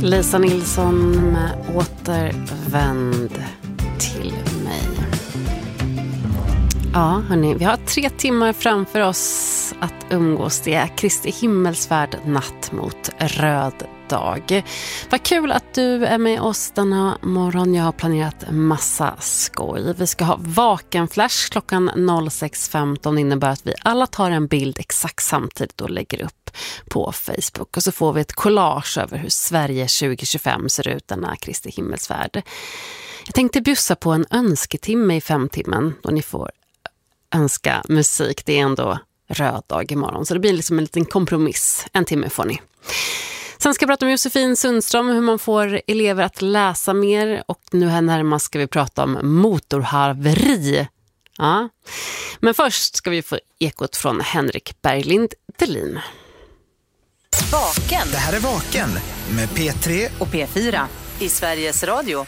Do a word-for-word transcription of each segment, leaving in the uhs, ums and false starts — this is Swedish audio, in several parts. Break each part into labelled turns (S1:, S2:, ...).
S1: Lisa Nilsson med Återvänd till mig. Ja, hörni, vi har tre timmar framför oss att umgås. Det är Kristi himmelsfärd natt mot röd dag. Vad kul att du är med oss denna morgon. Jag har planerat massa skoj. Vi ska ha vakenflash klockan noll sex femton. Innebär att vi alla tar en bild exakt samtidigt och lägger upp på Facebook. Och så får vi ett collage över hur Sverige tjugo tjugofem ser ut denna Kristi himmelsfärd. Jag tänkte bjussa på en önsketimme i femtimmen då ni får önska musik. Det är ändå röd dag imorgon, så det blir liksom en liten kompromiss. En timme får ni. Sen ska vi prata om Josefin Sundström, hur man får elever att läsa mer. Och nu här närmast ska vi prata om motorhaveri. Ja. Men först ska vi få ekot från Henrik Berglind Delin.
S2: Vaken.
S3: Det här är Vaken med P tre
S2: och P fyra i Sveriges Radio.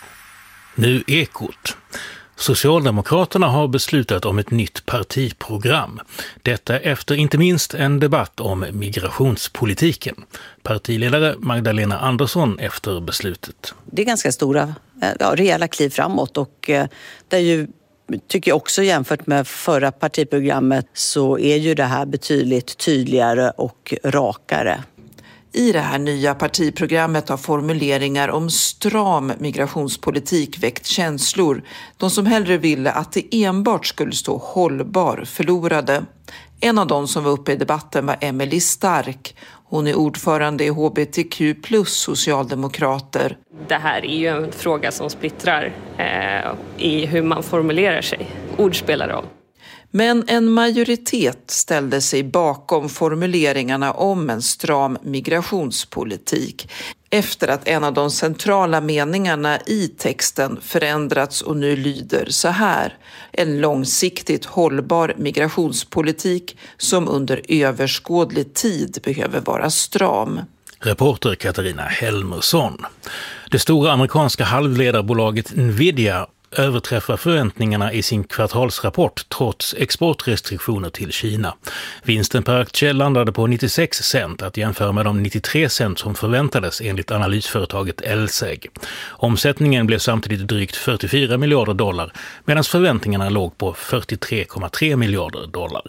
S4: Nu ekot. Socialdemokraterna har beslutat om ett nytt partiprogram. Detta efter inte minst en debatt om migrationspolitiken. Partiledare Magdalena Andersson efter beslutet.
S5: Det är ganska stora, ja, rejäla kliv framåt, och det är ju, tycker jag också, jämfört med förra partiprogrammet så är ju det här betydligt tydligare och rakare.
S6: I det här nya partiprogrammet har formuleringar om stram migrationspolitik väckt känslor. De som hellre ville att det enbart skulle stå hållbar förlorade. En av de som var uppe i debatten var Emelie Stark. Hon är ordförande i H B T Q plus socialdemokrater.
S7: Det här är ju en fråga som splittrar eh, i hur man formulerar sig. Ord spelar roll.
S6: Men en majoritet ställde sig bakom formuleringarna om en stram migrationspolitik efter att en av de centrala meningarna i texten förändrats och nu lyder så här: en långsiktigt hållbar migrationspolitik som under överskådlig tid behöver vara stram.
S4: Reporter Katarina Helmersson. Det stora amerikanska halvledarbolaget Nvidia överträffar förväntningarna i sin kvartalsrapport trots exportrestriktioner till Kina. Vinsten per aktie landade på nittiosex cent, att jämföra med de nittiotre cent som förväntades enligt analysföretaget L S E G. Omsättningen blev samtidigt drygt fyrtiofyra miljarder dollar medan förväntningarna låg på fyrtiotre komma tre miljarder dollar.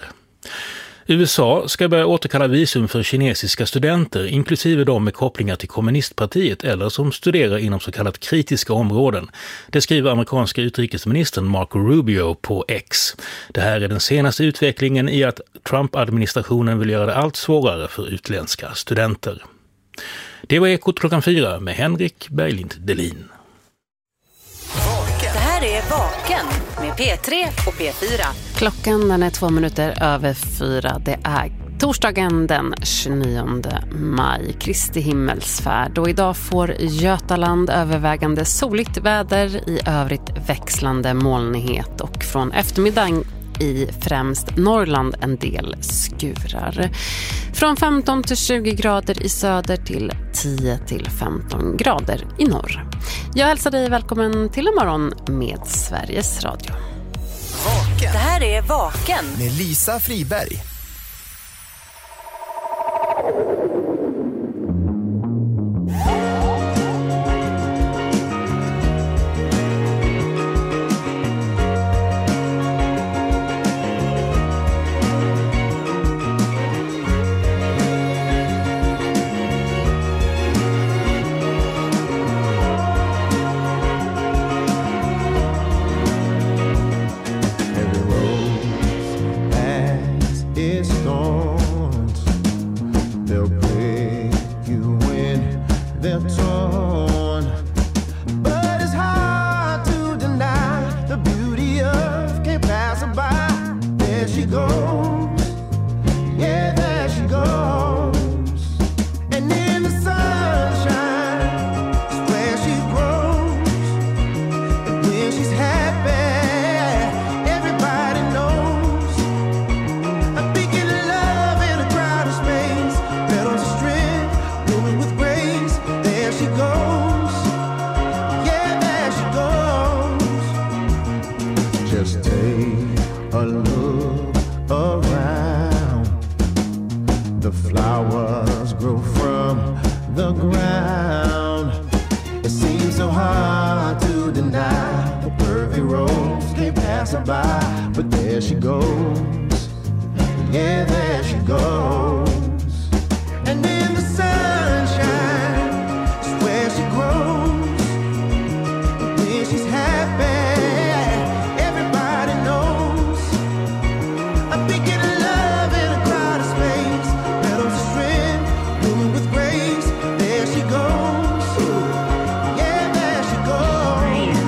S4: U S A ska börja återkalla visum för kinesiska studenter, inklusive de med kopplingar till kommunistpartiet eller som studerar inom så kallat kritiska områden. Det skriver amerikanska utrikesministern Marco Rubio på X. Det här är den senaste utvecklingen i att Trump-administrationen vill göra det allt svårare för utländska studenter. Det var Ekot klockan fyra med Henrik Berglind Delin.
S2: Det här är Vaken med P tre och P fyra.
S1: Klockan den är två minuter över fyra. Det är torsdagen den tjugonionde maj, Kristi himmelsfärd. Och idag får Götaland övervägande soligt väder, i övrigt växlande molnighet, och från eftermiddagen i främst Norrland en del skurar. Från femton till tjugo grader i söder till tio till femton grader i norr. Jag hälsar dig välkommen till en morgon med Sveriges Radio.
S3: Vaken.
S2: Det här är Vaken
S3: med Lisa Friberg.
S8: hard to deny. The perfect rose can't pass her by, but there she goes. Yeah, there she goes. And in the sunshine is where she grows. When she's happy, everybody knows. I'm thinking of love in a crowded space. Petals of strength, blooming with grace. There she goes. Yeah, there she goes.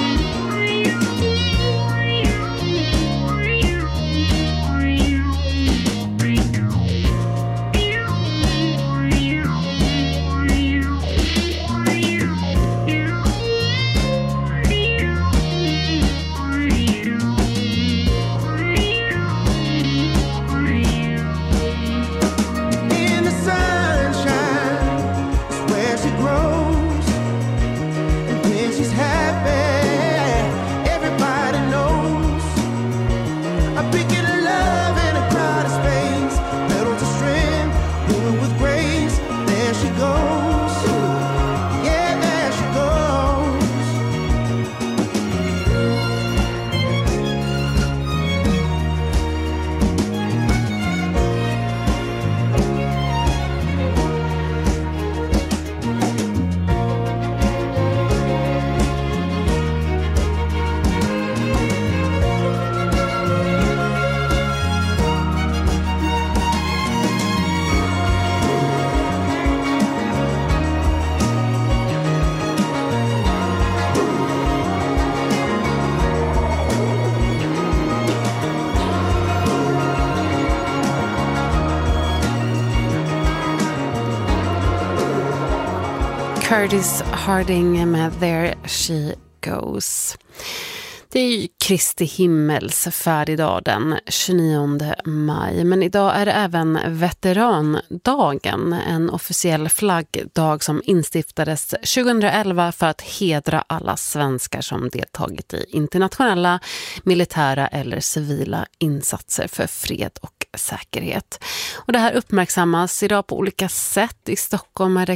S8: In the sunshine is where she grows. And when she's happy, everybody knows. I'm picking love in a crowded space. Petals of strength, blooming with grace. There she goes. Yeah, there she goes.
S1: Curtis Harding med There She Goes. Det är ju Kristi himmelsfärd idag den tjugonionde maj, men idag är det även veterandagen, en officiell flaggdag som instiftades tjugoelva för att hedra alla svenskar som deltagit i internationella, militära eller civila insatser för fred och säkerhet. Och det här uppmärksammas idag på olika sätt. I Stockholm är det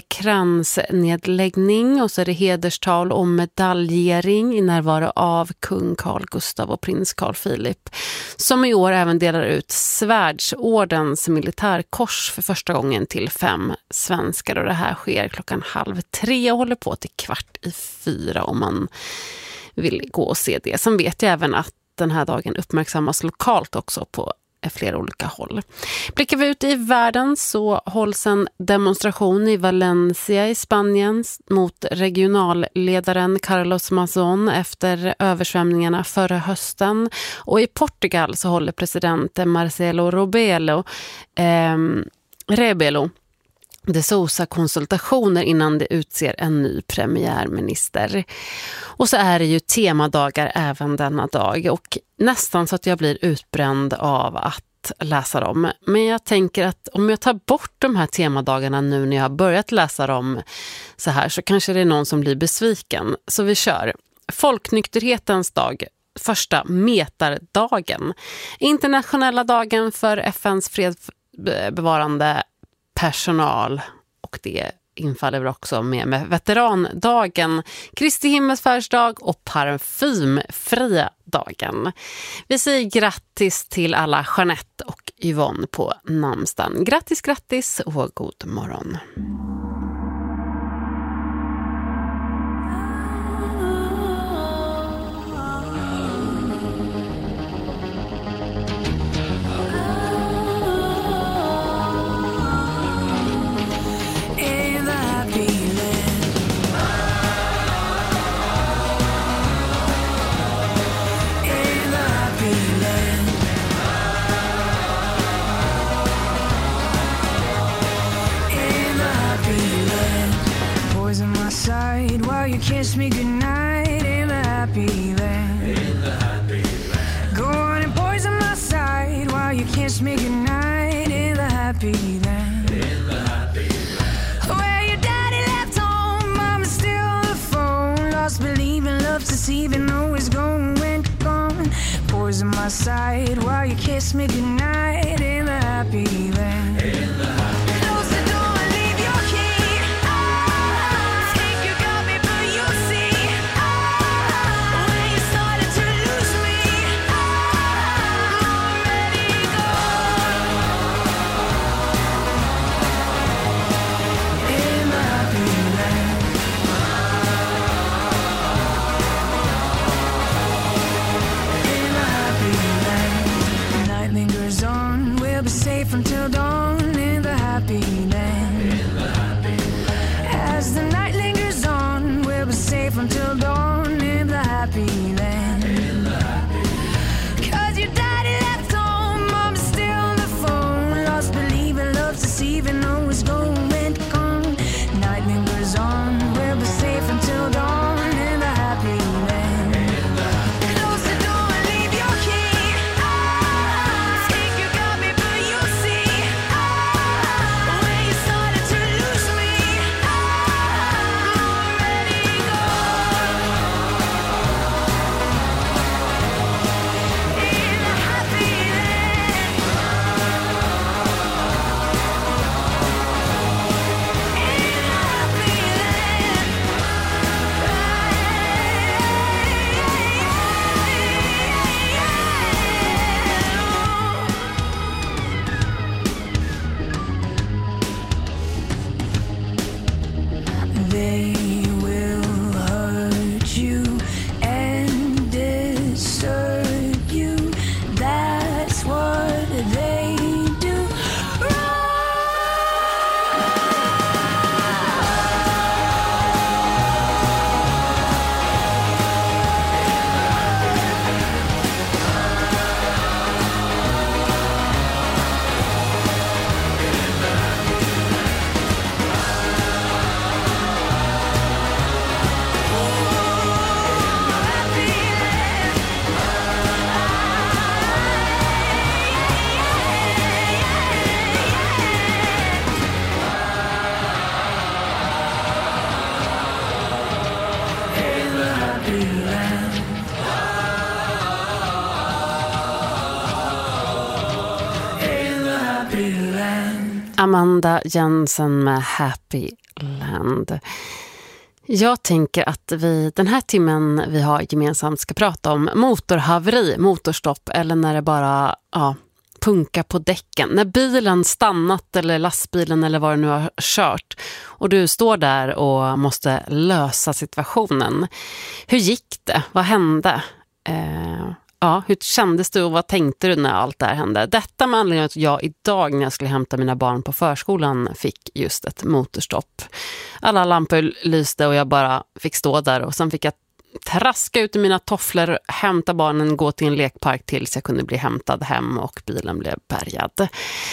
S1: kransnedläggning och så är det hederstal och medaljering i närvaro av kung Carl Gustaf och prins Carl Philip, som i år även delar ut Svärdsordens militärkors för första gången till fem svenskar, och det här sker klockan halv tre och håller på till kvart i fyra om man vill gå och se det. Sen vet jag även att den här dagen uppmärksammas lokalt också på flera olika håll. Blickar vi ut i världen så hålls en demonstration i Valencia i Spanien mot regionalledaren Carlos Mazón efter översvämningarna förra hösten. Och i Portugal så håller president Marcelo Rebelo, eh, Rebelo de Sousa konsultationer innan det utser en ny premiärminister. Och så är det ju temadagar även denna dag, och nästan så att jag blir utbränd av att läsa dem. Men jag tänker att om jag tar bort de här temadagarna nu när jag har börjat läsa dem så här, så kanske det är någon som blir besviken. Så vi kör. Folknykterhetens dag. Första metardagen. Internationella dagen för F N:s fredsbevarande personal, och det infaller väl också med, med veterandagen, Kristi himmelsfärdsdag och parfymfria dagen. Vi säger grattis till alla Jeanette och Yvonne på namnsdagen. Grattis, grattis och god morgon.
S9: Kiss me goodnight in the happy land. In the happy land. Go on and poison my side while you kiss me goodnight in the happy land. In the happy land. Where your daddy left home, mama's still on the phone. Lost believing, love's deceiving, always going when gone. Poison my side while you kiss me goodnight in the happy land. In the happy land. Close the door and leave your key. Ah, think you got me, but you see
S1: Amanda Jensen med Happy Land. Jag tänker att vi den här timmen vi har gemensamt ska prata om motorhaveri, motorstopp eller när det bara ja, punkar på däcken. När bilen stannat eller lastbilen eller vad det nu har kört och du står där och måste lösa situationen. Hur gick det? Vad hände? Eh, ja, hur kändes du och vad tänkte du när allt det här hände? Detta med anledning att jag idag när jag skulle hämta mina barn på förskolan fick just ett motorstopp. Alla lampor lyste och jag bara fick stå där och sen fick jag traska ut i mina tofflor, hämta barnen, gå till en lekpark tills jag kunde bli hämtad hem och bilen blev bärgad.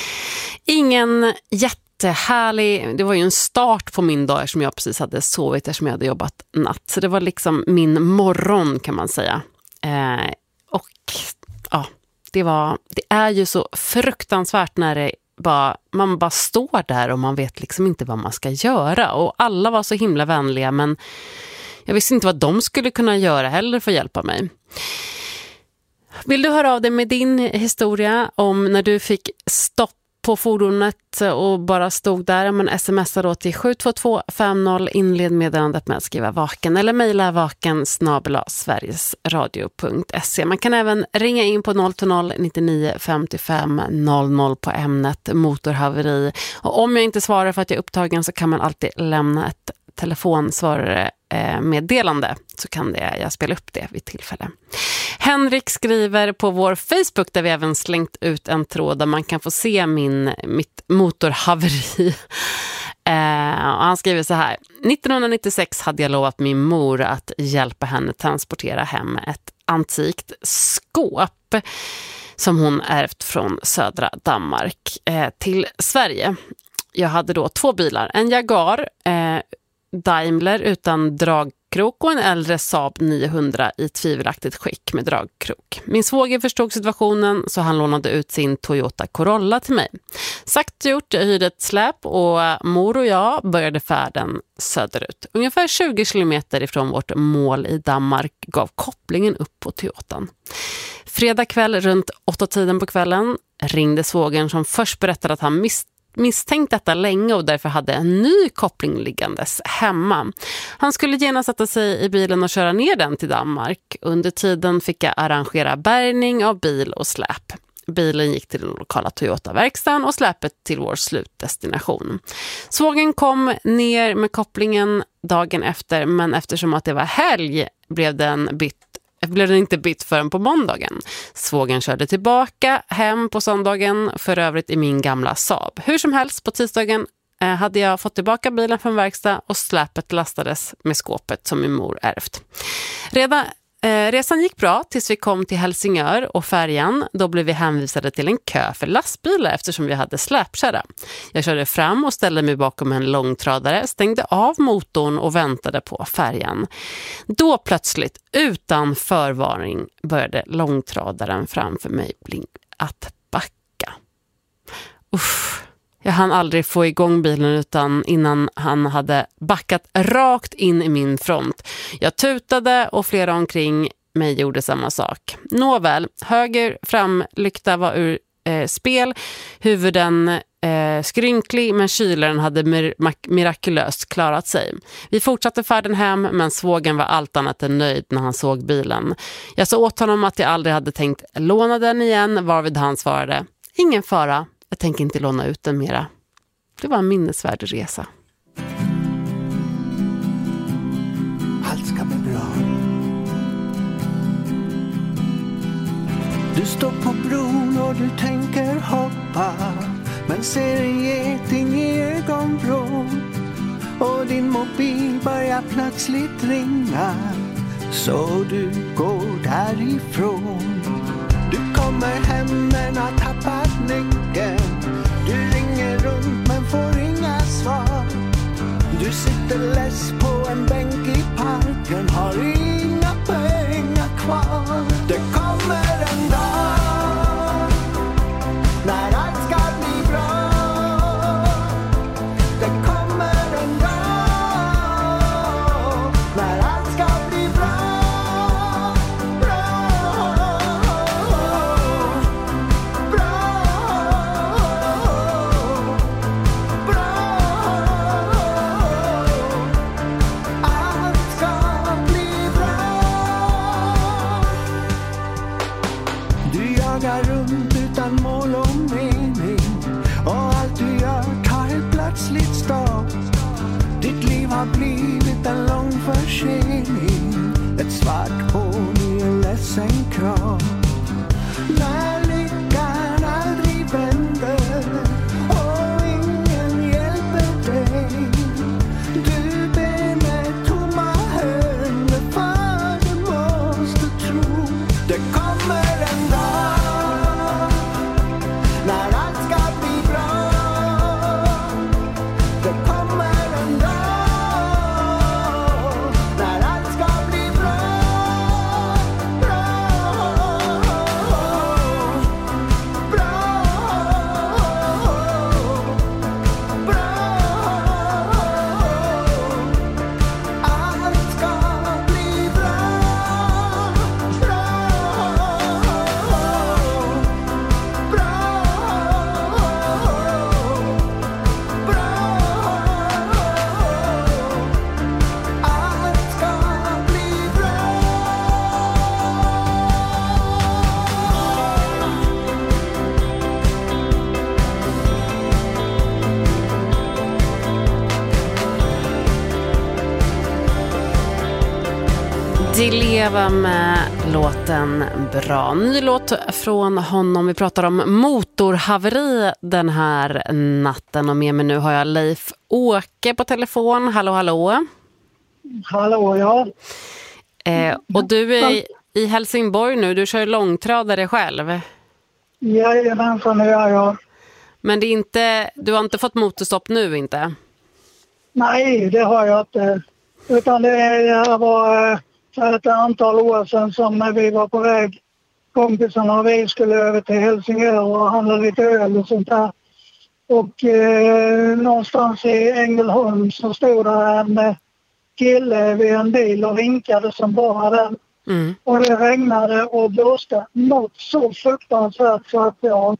S1: Ingen jättehärlig, det var ju en start på min dag som jag precis hade sovit eftersom jag hade jobbat natt. Så det var liksom min morgon kan man säga. Eh, och ja, det var, det är ju så fruktansvärt när det bara, man bara står där och man vet liksom inte vad man ska göra. Och alla var så himla vänliga men jag visste inte vad de skulle kunna göra heller för att hjälpa mig. Vill du höra av dig med din historia om när du fick stopp på fordonet och bara stod där, men smsa då till sju två två fem noll, inled meddelandet med att skriva vaken eller mejla vaken snabel-a sverigesradio punkt se. Man kan även ringa in på noll två noll nittionio femtiofem noll noll på ämnet motorhaveri. Och om jag inte svarar för att jag är upptagen så kan man alltid lämna ett telefonsvarare meddelande så kan det, jag spela upp det vid tillfälle. Henrik skriver på vår Facebook där vi även slängt ut en tråd där man kan få se min, mitt motorhaveri. Eh, och han skriver så här: nittonhundranittiosex hade jag lovat min mor att hjälpa henne transportera hem ett antikt skåp som hon ärvt från södra Danmark eh, till Sverige. Jag hade då två bilar, en Jaguar eh, Daimler utan dragkrok och en äldre Saab niohundra i tvivelaktigt skick med dragkrok. Min svåger förstod situationen så han lånade ut sin Toyota Corolla till mig. Sagt och gjort, jag hyrde ett släp och mor och jag började färden söderut. Ungefär tjugo kilometer ifrån vårt mål i Danmark gav kopplingen upp på Toyotan. Fredag kväll runt åtta tiden på kvällen ringde svågern som först berättade att han mist misstänkt detta länge och därför hade en ny koppling liggandes hemma. Han skulle genast sätta sig i bilen och köra ner den till Danmark. Under tiden fick jag arrangera bärgning av bil och släp. Bilen gick till den lokala Toyota-verkstaden och släpet till vår slutdestination. Svågen kom ner med kopplingen dagen efter, men eftersom att det var helg blev den bytt blev den inte bytt förrän på måndagen. Svågen körde tillbaka hem på söndagen, för övrigt i min gamla Saab. Hur som helst, på tisdagen eh, hade jag fått tillbaka bilen från verkstad och släpet lastades med skåpet som min mor ärvt. Redan Eh, resan gick bra tills vi kom till Helsingör och färjan. Då blev vi hänvisade till en kö för lastbilar eftersom vi hade släpkärra. Jag körde fram och ställde mig bakom en långtradare, stängde av motorn och väntade på färjan. Då plötsligt, utan förvarning, började långtradaren framför mig bli att backa. Uff. Jag hann aldrig få igång bilen utan innan han hade backat rakt in i min front. Jag tutade och flera omkring mig gjorde samma sak. Nåväl, höger framlykta var ur eh, spel. Huvuden eh, skrynklig men kylaren hade mir- mirakulöst klarat sig. Vi fortsatte färden hem men svågen var allt annat än nöjd när han såg bilen. Jag sa åt honom att jag aldrig hade tänkt låna den igen, varvid han svarade: ingen fara. Jag tänker inte låna ut den mera. Det var en minnesvärd resa.
S8: Allt ska bli bra. Du står på bron och du tänker hoppa, men ser en geting i ögonvrån. Och din mobil börjar plötsligt ringa, så du går därifrån. Du kommer hem men har tappat nyckeln. Du ringer runt men får inga svar. Du sitter less på en bänk i parken, har inga pengar kvar. Det kommer en dag när allt ska bli bra. Det kommer en dag när allt ska bli bra. tidigt start. Ditt liv har blivit en lång försening. Ett svart hål i en ledsen kram. När lyckan aldrig vänder och ingen hjälper dig. Du ber med tomma händer, för du måste tro. Det kommer en dag när allt ska bli bra. Det kommer en dag när allt ska bli bra. Bra, bra, bra. Allt ska bli bra. Bra,
S1: Di Leva med låten Bra. Ny låt från honom. Vi pratar om motorhaveri den här natten. Och med mig nu har jag Leif Åke på telefon. Hallå, hallå.
S10: Hallå, ja.
S1: Eh, och du är i Helsingborg nu. Du kör långtradare själv.
S10: Jajamensan, det gör jag.
S1: Men det är inte, du har inte fått motorstopp nu, inte?
S10: Nej, det har jag inte. Utan det, det var för ett antal år sedan som vi var på väg. Kompisarna och vi skulle över till Helsingör och handla lite öl och sånt där. Och eh, någonstans i Ängelholm så stod där en eh, kille vid en bil och vinkade som bara den.
S1: Mm.
S10: Och det regnade och blåste något så fruktansvärt så att ja.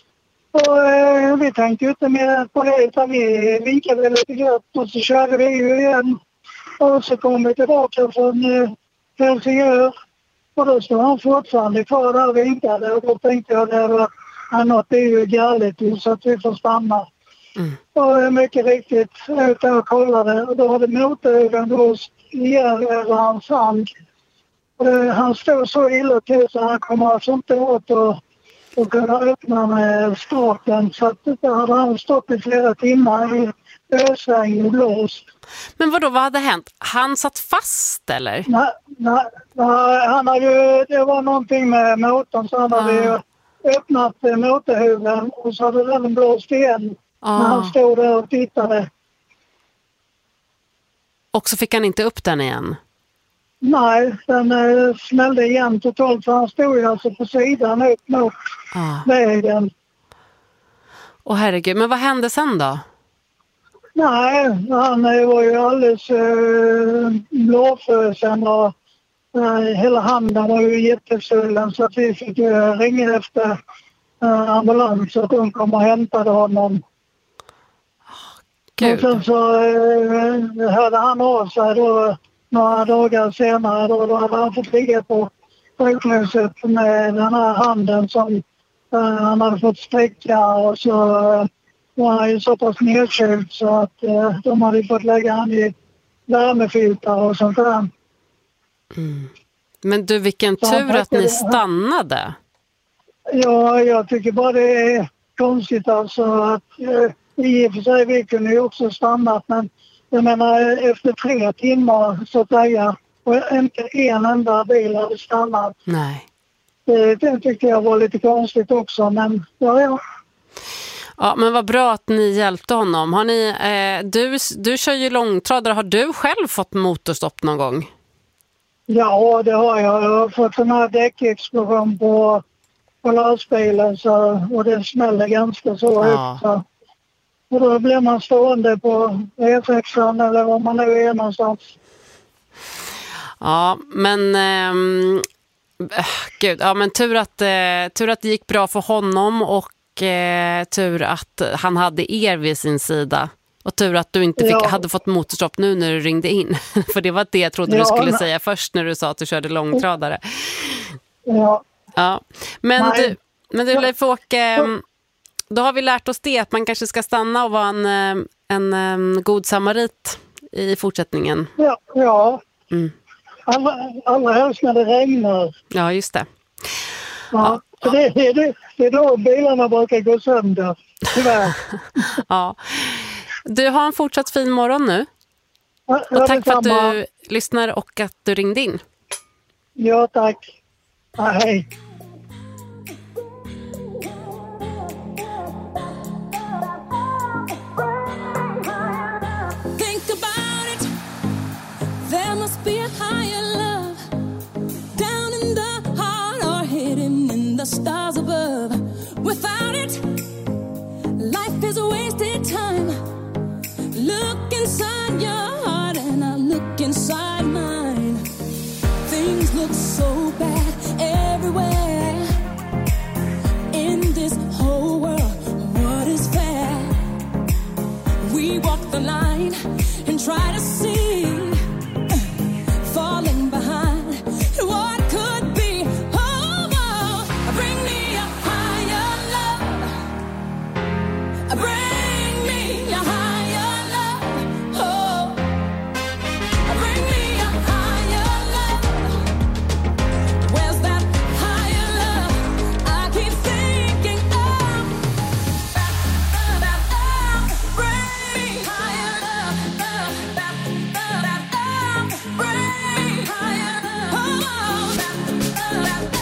S10: Och eh, vi tänkte ju inte mer på det utan vi vinkade lite gött och så körde vi ju igen. Och så kom vi tillbaka från eh, Helsingör och då stod han fortfarande kvar där och vinkade och då tänkte jag det var annat det är ju galet så att vi får stanna.
S1: Mm.
S10: Och mycket riktigt ute och kollade och då hade motorhuven blåst igen över hans hand. Och det, han stod så illa till så han kom alltså inte åt och, och kunna öppna med starten så att det hade han stått i flera timmar i ösregn och blåst.
S1: Men vadå, vad hade hänt? Han satt fast eller?
S10: Nej, nej, nej han hade ju, det var någonting med motorn så han hade ju öppnat motorhuven och så hade den blåst igen
S1: Ah.
S10: när han stod där och tittade.
S1: Och så fick han inte upp den igen?
S10: Nej, den eh, smällde igen totalt för han stod ju alltså på sidan upp mot
S1: Ah.
S10: vägen.
S1: Åh herregud, men vad hände sen då?
S10: Nej, han eh, var ju alldeles eh, blåfösen och eh, hela handen var ju jättesvullen så att vi fick eh, ringa efter eh, ambulans så att de kom och hämtade honom.
S1: Gud.
S10: Och sen så eh, hörde han av sig då några dagar senare då, då hade han fått ligga på sjukhuset med den här handen som eh, han hade fått sträcka och så eh, var han ju så pass nedkyld så att eh, de hade fått lägga han i värmefiltar och sånt där.
S1: Mm. Men du, vilken
S10: Så
S1: tur att ni
S10: det.
S1: stannade.
S10: Ja, jag tycker bara det är konstigt alltså att eh, i och för sig vi kunde ju också stannat men jag menar efter tre timmar så att säga och inte en enda bil hade stannat.
S1: Nej.
S10: Det, det tyckte jag var lite konstigt också men ja, ja.
S1: Ja, men vad bra att ni hjälpte honom. Har ni, eh, du, du kör ju långtradare. Har du själv fått motorstopp någon gång?
S10: Ja, det har jag. Jag har fått en här däckexplosion på, på lastbilen så, och det smäller ganska så
S1: Ja.
S10: högt. Så. Och då blir man stående på E sex eller var man nu är någonstans.
S1: Ja, men ehm, äh, gud, ja, men tur att, eh, tur att det gick bra för honom och eh, tur att han hade er vid sin sida. Och tur att du inte fick,
S10: Ja.
S1: hade fått motorstopp nu när du ringde in. För det var det jag trodde
S10: Ja,
S1: du skulle
S10: men-
S1: säga först när du sa att du körde långtradare.
S10: Ja,
S1: Ja. Men
S10: Nej.
S1: du, men du Leif Åke, då har vi lärt oss det att man kanske ska stanna och vara en, en um, god samarit i fortsättningen.
S10: Ja, ja.
S1: Mm.
S10: Alla, alla helst när det regnar.
S1: Ja, just det.
S10: Ja, ja. Så det, det, det, det är då bilarna brukar gå sönder, tyvärr.
S1: Ja. Du har en fortsatt fin morgon nu.
S10: Ja,
S1: och tack för att du lyssnar och att du ringde in.
S10: Ja, tack. Ja, hej.
S9: Think about it. There must be a higher love down in the heart or hidden in the stars above. Without it, life is a wasted time. Look inside your heart and I look inside mine. Things look so bad everywhere. In this whole world, what is fair? We walk the line and try to see, falling behind what could be. Oh, oh, bring me a higher love. Bring me a higher love. Oh, bring me a higher love. Where's that higher love I keep thinking of? Bring me higher love. Bring me higher love. Oh, bring me higher love.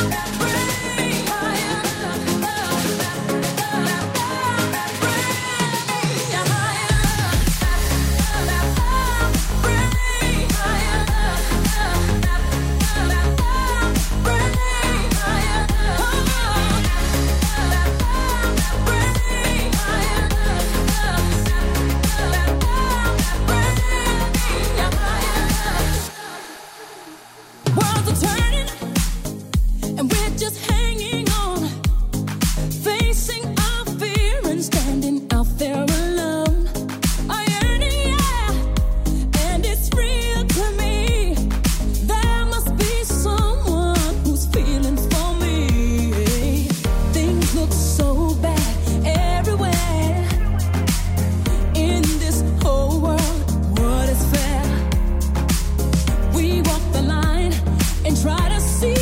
S9: Worlds are turning, and we're just hanging on, facing our fear and standing out there alone. I yearn, yeah, and it's real to me. There must be someone who's feeling for me. Things look so bad everywhere. In this whole world, what is fair? We walk the line and try to see,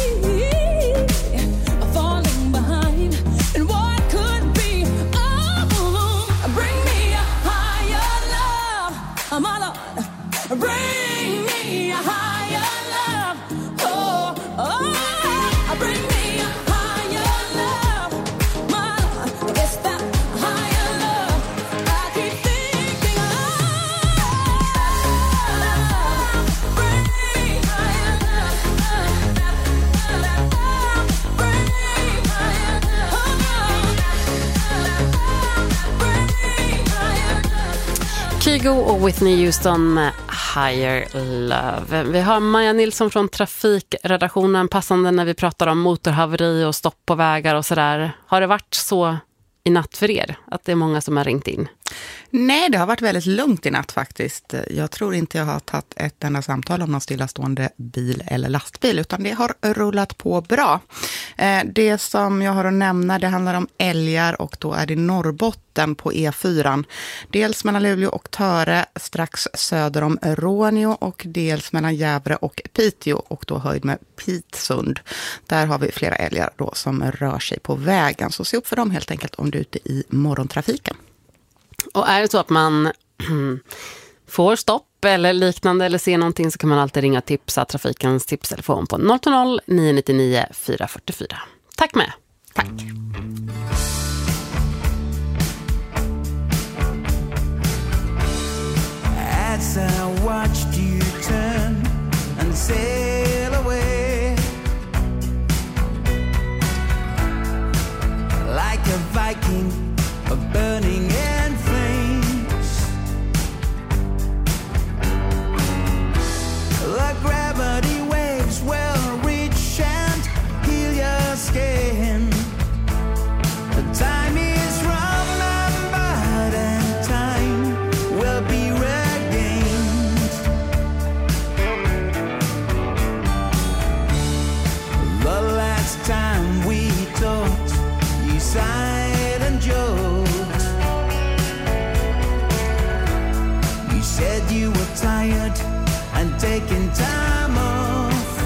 S9: falling behind and what could be. Oh, bring me a higher love, my Lord. Bring me a higher love. Oh, oh, bring me a higher love, my Lord. It's that higher love I keep thinking of. Bring me higher love. Bring me higher love.
S1: Kygo och Whitney Houston med Higher Love. Vi har Maja Nilsson från trafikredaktionen, passande när vi pratar om motorhaveri och stopp på vägar och sådär. Har det varit så i natt för er att det är många som har ringt in?
S11: Nej, det har varit väldigt lugnt i natt faktiskt. Jag tror inte jag har tagit ett enda samtal om någon stillastående bil eller lastbil, utan det har rullat på bra. Det som jag har att nämna, det handlar om älgar, och då är det Norrbotten på E fyra. Dels mellan Luleå och Töre strax söder om Råneå, och dels mellan Gävle och Piteå, och då höjd med Pitsund. Där har vi flera älgar då som rör sig på vägen. Så se upp för dem helt enkelt om du är ute i morgontrafiken.
S1: Och är det så att man får stopp eller liknande eller ser någonting, så kan man alltid ringa och tipsa trafikens tipstelefon på noll två noll nio nio nio fyra fyra fyra. Tack med.
S11: Tack.
S8: As I watched you turn and sail away like a Viking of burning and flames, the gravity waves will reach and heal your skin. The time is remembered and time will be regained. tired and taking time off.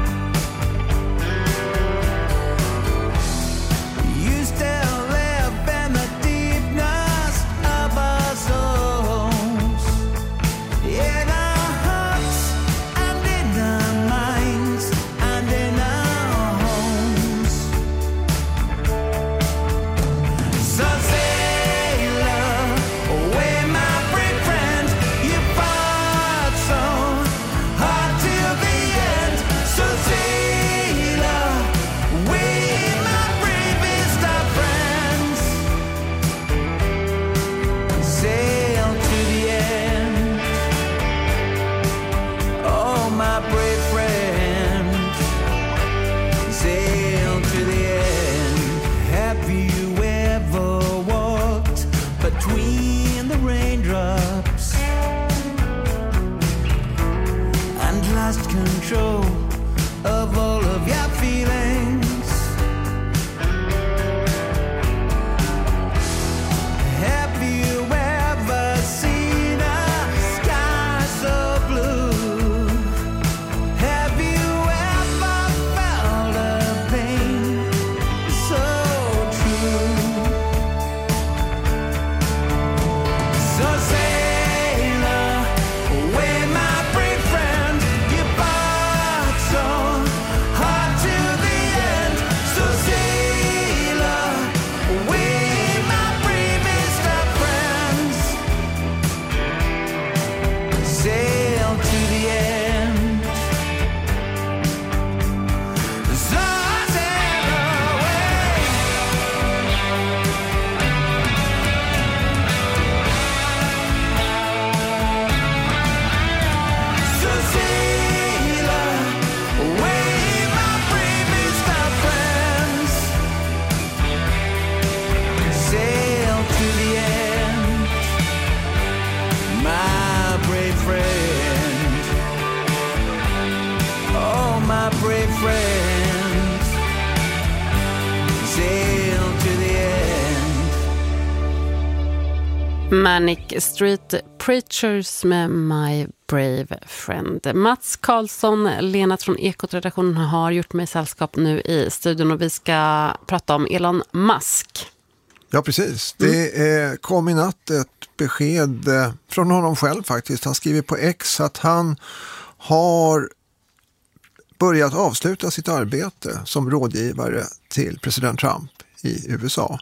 S8: You still live in the deepness of our souls, in our hearts and in our minds and in our homes. So sailor away, my brave friend, you fought so hard till the end. So sailor away, my bravest of friends, sail to the end. Oh, my brave friend, sail to the end. Have you ever walked between the raindrops and lost control of all of your feelings? Have you ever seen a sky so blue? Have you ever felt a pain so true? So sailor away, my brave friend, you fought so hard till the end. So sailor away, my bravest of friends, sail to the end. So sail away. So sailor away, my bravest of friends, sail to the end. My brave friend, oh, my brave friend, sail to the end.
S1: Manic Street Preachers med My Brave Friend. Mats Karlsson, Lena från Ekot-redaktionen, har gjort mig sällskap nu i studion och vi ska prata om Elon Musk.
S12: Ja, precis. Det eh, kom i natt ett besked eh, från honom själv faktiskt. Han skriver på X att han har börjat avsluta sitt arbete som rådgivare till president Trump i U S A.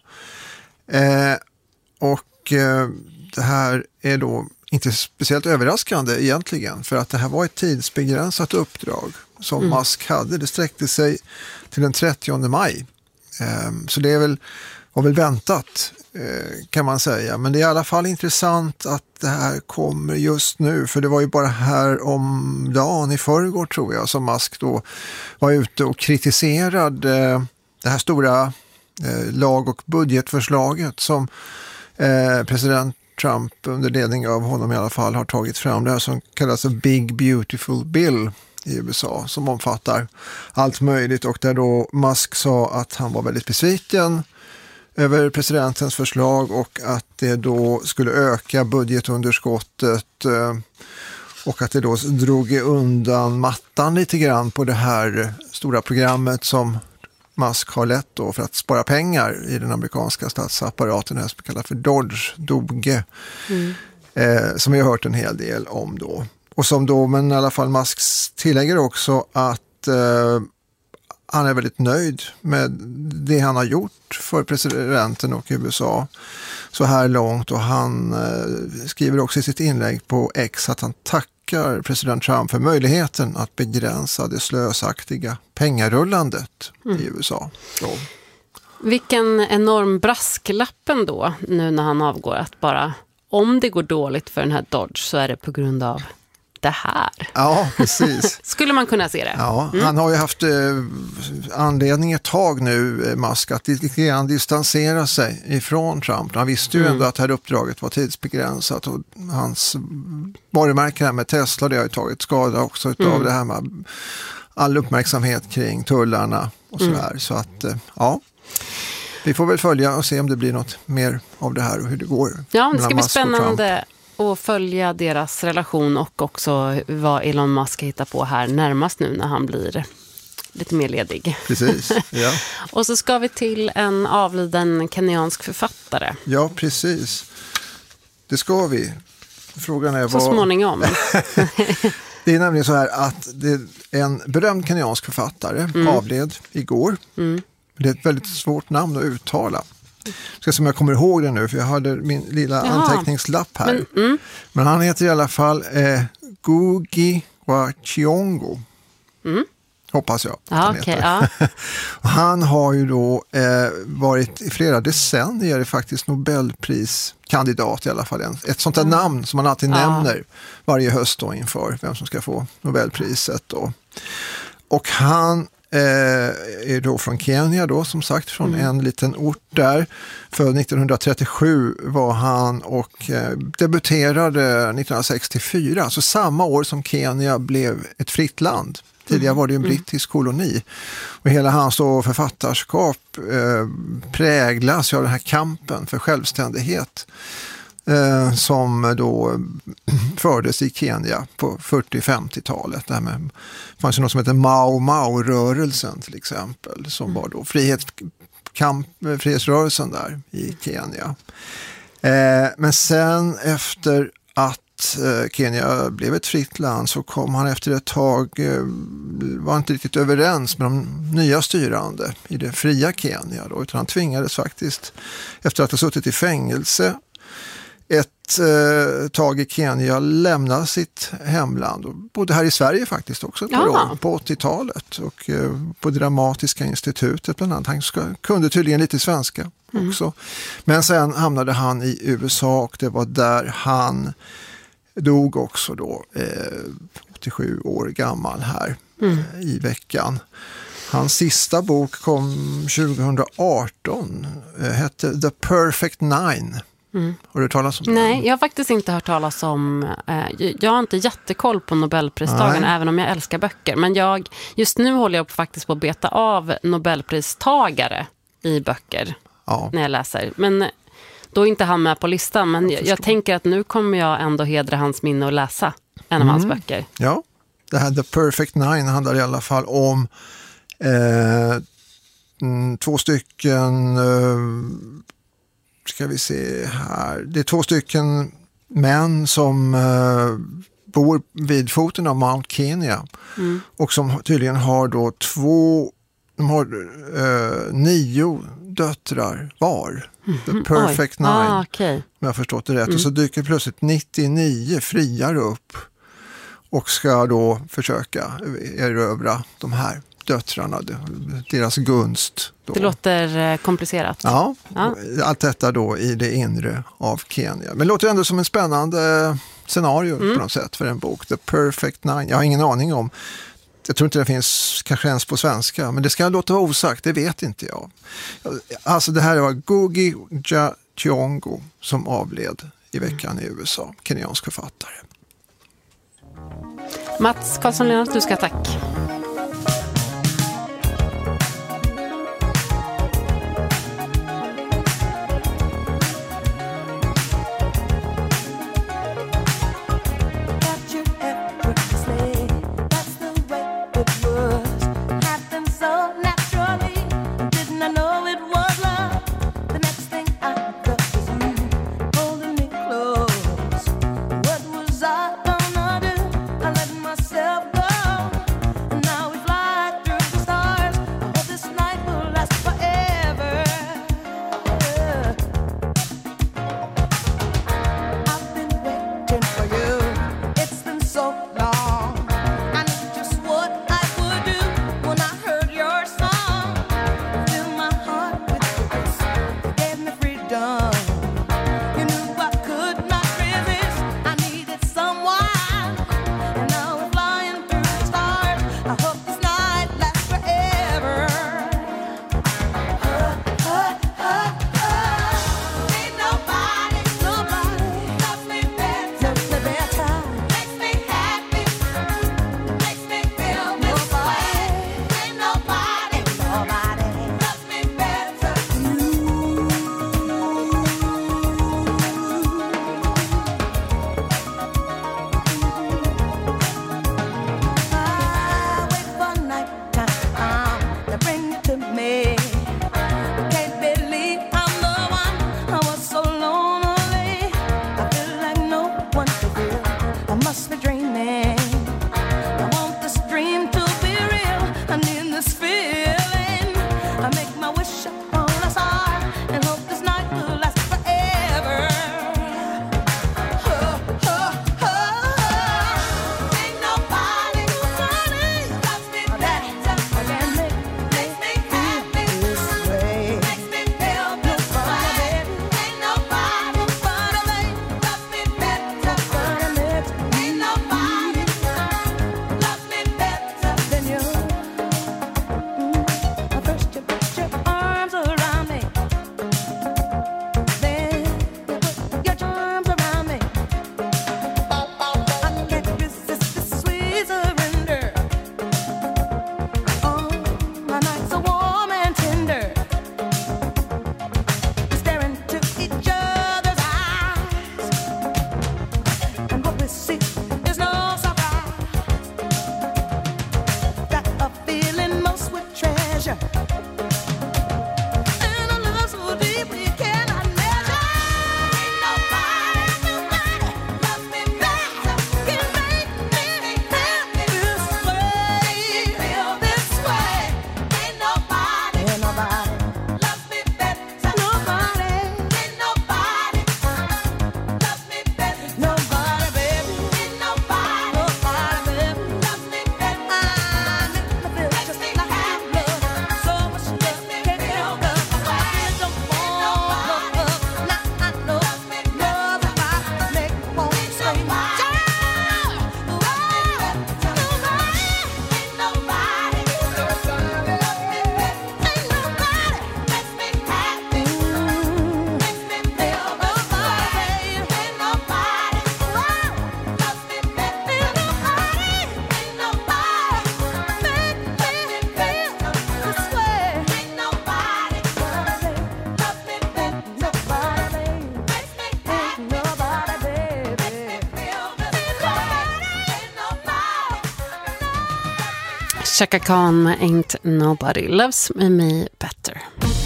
S12: Eh, och eh, det här är då inte speciellt överraskande egentligen, för att det här var ett tidsbegränsat uppdrag som mm. Musk hade. Det sträckte sig till den trettionde maj. Eh, så det är väl, var väl väntat eh, kan man säga. Men det är i alla fall intressant att det här kommer just nu, för det var ju bara här om dagen i förrgår tror jag som Musk då var ute och kritiserade eh, det här stora eh, lag- och budgetförslaget som eh, president Trump under ledning av honom i alla fall har tagit fram. Det här som kallas för Big Beautiful Bill i U S A, som omfattar allt möjligt, och där då Musk sa att han var väldigt besviken över presidentens förslag och att det då skulle öka budgetunderskottet eh, och att det då drog undan mattan lite grann på det här stora programmet som Musk har lett då för att spara pengar i den amerikanska statsapparaten, här som kallas för Dodge, Doge, mm. eh, som vi har hört en hel del om då. Och som då, men i alla fall Musk tillägger också att eh, han är väldigt nöjd med det han har gjort för presidenten och U S A så här långt, och han eh, skriver också i sitt inlägg på X att han tackar president Trump för möjligheten att begränsa det slösaktiga pengarullandet mm. i U S A. Så.
S1: Vilken enorm brasklappen då nu när han avgår, att bara om det går dåligt för den här Dodge så är det på grund av det här.
S12: Ja, precis.
S1: Skulle man kunna se det?
S12: Ja,
S1: mm.
S12: han har ju haft eh, anledning ett tag nu, eh, Musk, att han distanserar sig ifrån Trump. Han visste ju mm. ändå att det här uppdraget var tidsbegränsat, och hans varumärke här med Tesla, det har ju tagit skada också utav mm. det här med all uppmärksamhet kring tullarna och sådär. Mm. Så att, eh, ja... Vi får väl följa och se om det blir något mer av det här och hur det går.
S1: Ja, det ska bli spännande att följa deras relation och också vad Elon Musk hittar på här närmast nu när han blir lite mer ledig.
S12: Precis, ja.
S1: Och så ska vi till en avliden kenyansk författare.
S12: Ja, precis. Det ska vi. Frågan är
S1: så
S12: vad...
S1: småningom.
S12: Det är nämligen så här att det är en berömd kenyansk författare mm. avled igår. Mm. Det är ett väldigt svårt namn att uttala. Ska se om jag kommer ihåg det nu, för jag hade min lilla Jaha. anteckningslapp här. Men, mm. Men han heter i alla fall eh, Ngugi wa Thiong'o. Mm. Hoppas jag.
S1: Ja, okay, ja.
S12: Han har ju då eh, varit i flera decennier faktiskt Nobelpriskandidat i alla fall. Ett sånt där mm. namn som man alltid ja. nämner varje höst då inför vem som ska få Nobelpriset då. Och han eh, är då från Kenya då, som sagt, från mm. en liten ort där. För nittonhundratrettiosju var han och eh, debuterade nittonhundrasextiofyra, alltså samma år som Kenya blev ett fritt land. Tidigare var det en brittisk koloni. Och hela hans då författarskap eh, präglas av den här kampen för självständighet eh, som då fördes i Kenya på fyrtio-femtiotalet. Det här med, det fanns ju något som heter Mau Mau-rörelsen till exempel, som var då frihetskamp, frihetsrörelsen där i Kenya. Eh, men sen efter att Kenya blev ett fritt land så kom han efter ett tag, var inte riktigt överens med de nya styrande i det fria Kenya då, utan han tvingades faktiskt, efter att ha suttit i fängelse ett eh, tag i Kenya, lämna sitt hemland och bodde här i Sverige faktiskt också ett par år på åttiotalet och eh, på Dramatiska institutet bland annat. Han ska, kunde tydligen lite svenska mm. också. Men sen hamnade han i U S A och det var där han dog också då, eh, åttiosju år gammal här mm. eh, i veckan. Hans sista bok kom tjugohundraarton, eh, hette The Perfect Nine. Mm. Har du hört talas om det?
S1: Nej, jag har faktiskt inte hört talas om, eh, jag har inte jättekoll på Nobelpristagen även om jag älskar böcker. Men jag, just nu håller jag faktiskt på att beta av Nobelpristagare i böcker ja. när jag läser. Men då är inte han med på listan, men jag, jag tänker att nu kommer jag ändå hedra hans minne och läsa en av mm. hans böcker.
S12: Ja, det här The Perfect Nine handlar i alla fall om eh, två stycken, eh, ska vi se här, det är två stycken män som eh, bor vid foten av Mount Kenya mm. och som tydligen har då två, de har eh, nio döttrar var. The Perfect
S1: Oj.
S12: Nine,
S1: ah, okay.
S12: om jag har förstått det rätt.
S1: Mm.
S12: Och så dyker plötsligt nittionio friar upp och ska då försöka erövra de här döttrarna, deras gunst. Då.
S1: Det låter komplicerat.
S12: Ja, ja, allt detta då i det inre av Kenya. Men det låter ändå som en spännande scenario mm. på något sätt för en bok. The Perfect Nine. Jag har ingen aning om. Jag tror inte det finns kanske ens på svenska, men det ska låta vara osagt, det vet inte jag. Alltså det här var Ngugi wa Thiong'o som avled i veckan i U S A, kenyansk författare.
S1: Mats Karlsson-Lennart, du ska tack.
S9: What was I gonna do? I let myself go.
S1: Chaka Khan med Ain't Nobody Loves Me Better.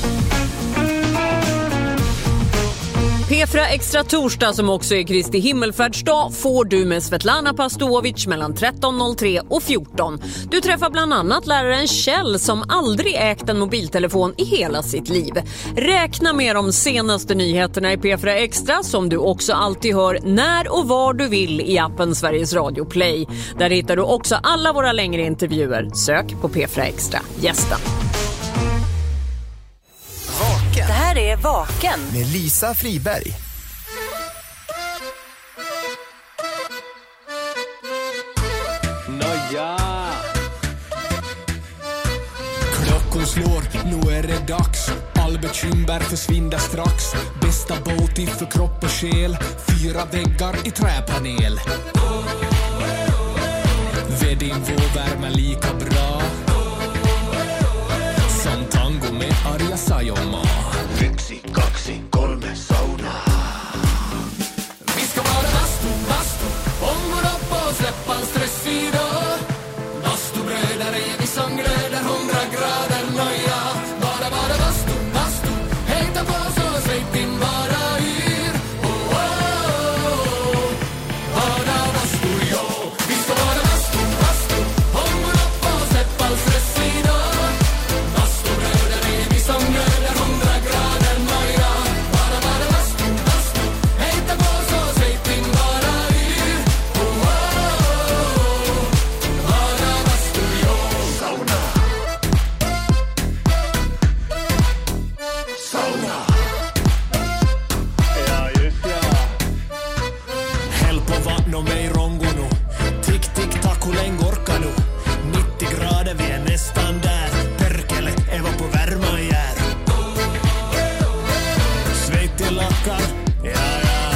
S13: P fyra Extra torsdag, som också är Kristi himmelfärdsdag, får du med Svetlana Pastovic mellan tretton noll tre och fjorton. Du träffar bland annat läraren Kjell som aldrig ägt en mobiltelefon i hela sitt liv. Räkna med de senaste nyheterna i P fyra Extra som du också alltid hör när och var du vill i appen Sveriges Radio Play. Där hittar du också alla våra längre intervjuer. Sök på P fyra Extra. Gästa.
S2: Det här är Vaken
S3: med Lisa Friberg.
S14: Nåja. Klockan slår, nu är det dags. All bekymmer försvinner strax. Bästa båt för kropp och själ. Fyra väggar i träpanel. Vedin vår värme lika bra som tango med Arja Saijonmaa. Yksi, kaksi, kolme, sauna. Vi ska vara bastu, bastu. Om och upp och släppa en stressig dag. Bastubröder är vi som glöder hundra grader nöja. Bara, bara bastu, bastu. Hejta på så släpp in bara yr. Oh, oh, oh. Bara bastu, ja. Vi ska vara bastu, bastu. Om och upp och släppa en stressig dag. Bastubröder är vi som glöder hundra grader nöja. Bara, bara bastu, bastu. Hejta på så släpp in bara yr. Oh, oh, oh. Bara bastu, ja. Sauna. Sauna. Ja, just ja. Häll på vatten och mig rongo nu. Tick, tick, tack, hur länge orkar nu? nittio grader, vi är nästan där. Perkele, Eva på värma jär. Sveitti lakkar, ja, ja.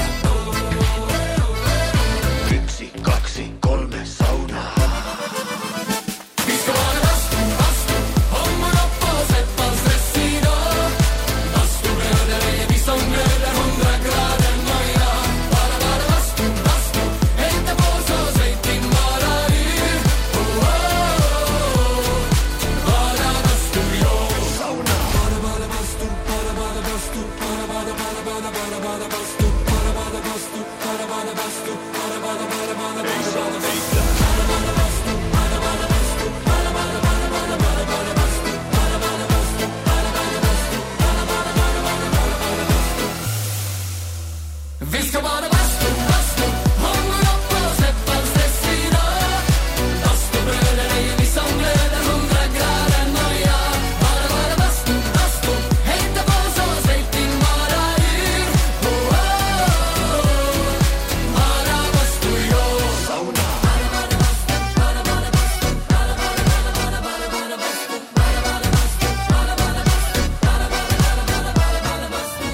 S14: Yksi, kaksi, kolme, sauna. Vi ska vara bastu, bastu. Om och upp och släppa en stressig dag. Bastubröder är vi som glöder hundra grader nöja. Bara, bara bastu, bastu. Hejta på så släpp in bara yr. Oh, oh, oh. Bara bastu, ja. Sauna. Bara, bara bastu, bara, bara bastu. Bara, bara, bara, bara, bara, bara bastu. Bara, bara bastu, bara, bara bastu. Bara, bara, bara, bara, bara, bara bastu. Bara, bara bastu, bara, bara bastu. Bara, bara, bara, bara, bara, bara bastu. Bara, bara bastu, bara, bara bastu. Bara, bara, bara, bara, bara, bara bastu. Vi ska vara bastu, bastu. Om och upp och släppa en stressig dag. Bastubröder är vi som glöder hundra grader nöja. Bara, bara bastu, bastu. Hejta på så släpp in bara yr. Oh, oh, oh. Bara bastu, ja. Sauna. Bara, bara bastu, bara, bara bastu. Bara, bara, bara, bara, bara, bara bastu. Bara, bara bastu, bara, bara bastu. Bara, bara, bara, bara, bara, bara bastu.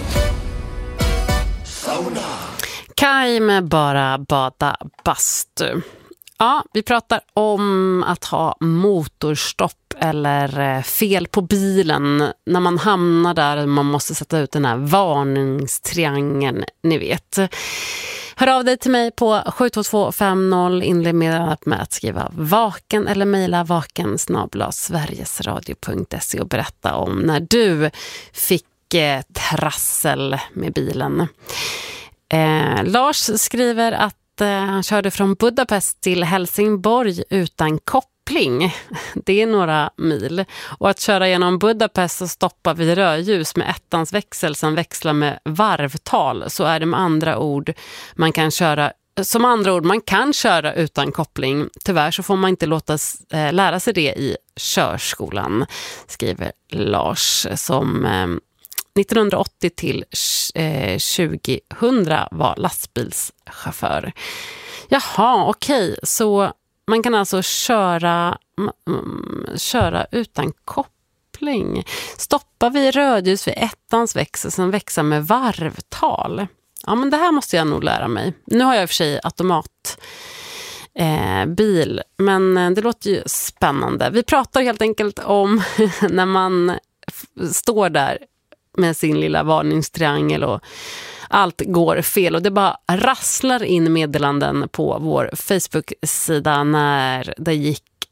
S14: Sauna.
S1: Kaj med Bara bada bastu. Ja, vi pratar om att ha motorstopp eller eh, fel på bilen när man hamnar där man måste sätta ut den här varningstriangeln, ni vet. Hör av dig till mig på sju två två fem noll, inled med att skriva vaken eller mejla vaken snabel-a sverigesradio punkt se och berätta om när du fick eh, trassel med bilen. Eh, Lars skriver att eh, han körde från Budapest till Helsingborg utan koppling. Det är några mil. Och att köra genom Budapest och stoppa vid rödljus med ettans växel som växlar med varvtal, så är det med andra ord man kan köra som andra ord man kan köra utan koppling. Tyvärr så får man inte låta eh, lära sig det i körskolan, skriver Lars som eh, nittonhundraåttio till eh, tjugohundra var lastbilschaufför. Jaha, okej. Så man kan alltså köra, mm, köra utan koppling. Stoppa vid rödljus vid ettans växel som växlar med varvtal. Ja, men det här måste jag nog lära mig. Nu har jag i och för sig automat eh, bil, men det låter ju spännande. Vi pratar helt enkelt om när man f- står där med sin lilla varningstriangel och allt går fel och det bara rasslar in meddelanden på vår Facebook-sida när det gick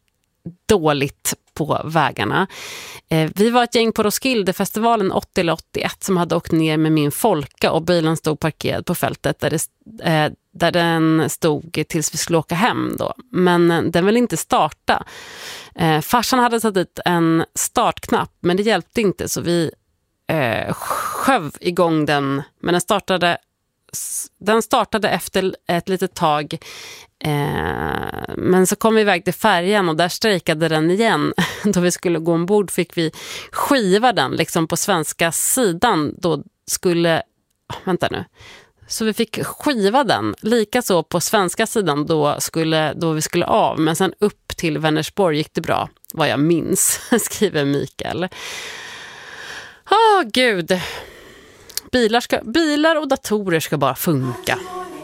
S1: dåligt på vägarna. Eh, vi var ett gäng på Roskilde-festivalen åttio eller åttioett som hade åkt ner med min Folka och bilen stod parkerad på fältet där, det, eh, där den stod tills vi skulle åka hem då. Men den ville inte starta. Eh, farsan hade satt dit en startknapp men det hjälpte inte så vi eh, sköv igång den. Men den startade, den startade efter ett litet tag. Eh, men så kom vi iväg till färjan och där strejkade den igen. Då vi skulle gå ombord fick vi skiva den liksom på svenska sidan. Då skulle, oh, vänta nu. Så vi fick skiva den. Likaså på svenska sidan då, skulle, då vi skulle av. Men sen upp till Vänersborg gick det bra. Vad jag minns, skriver Mikael. Åh oh, gud. Bilar, ska, bilar och datorer ska bara funka.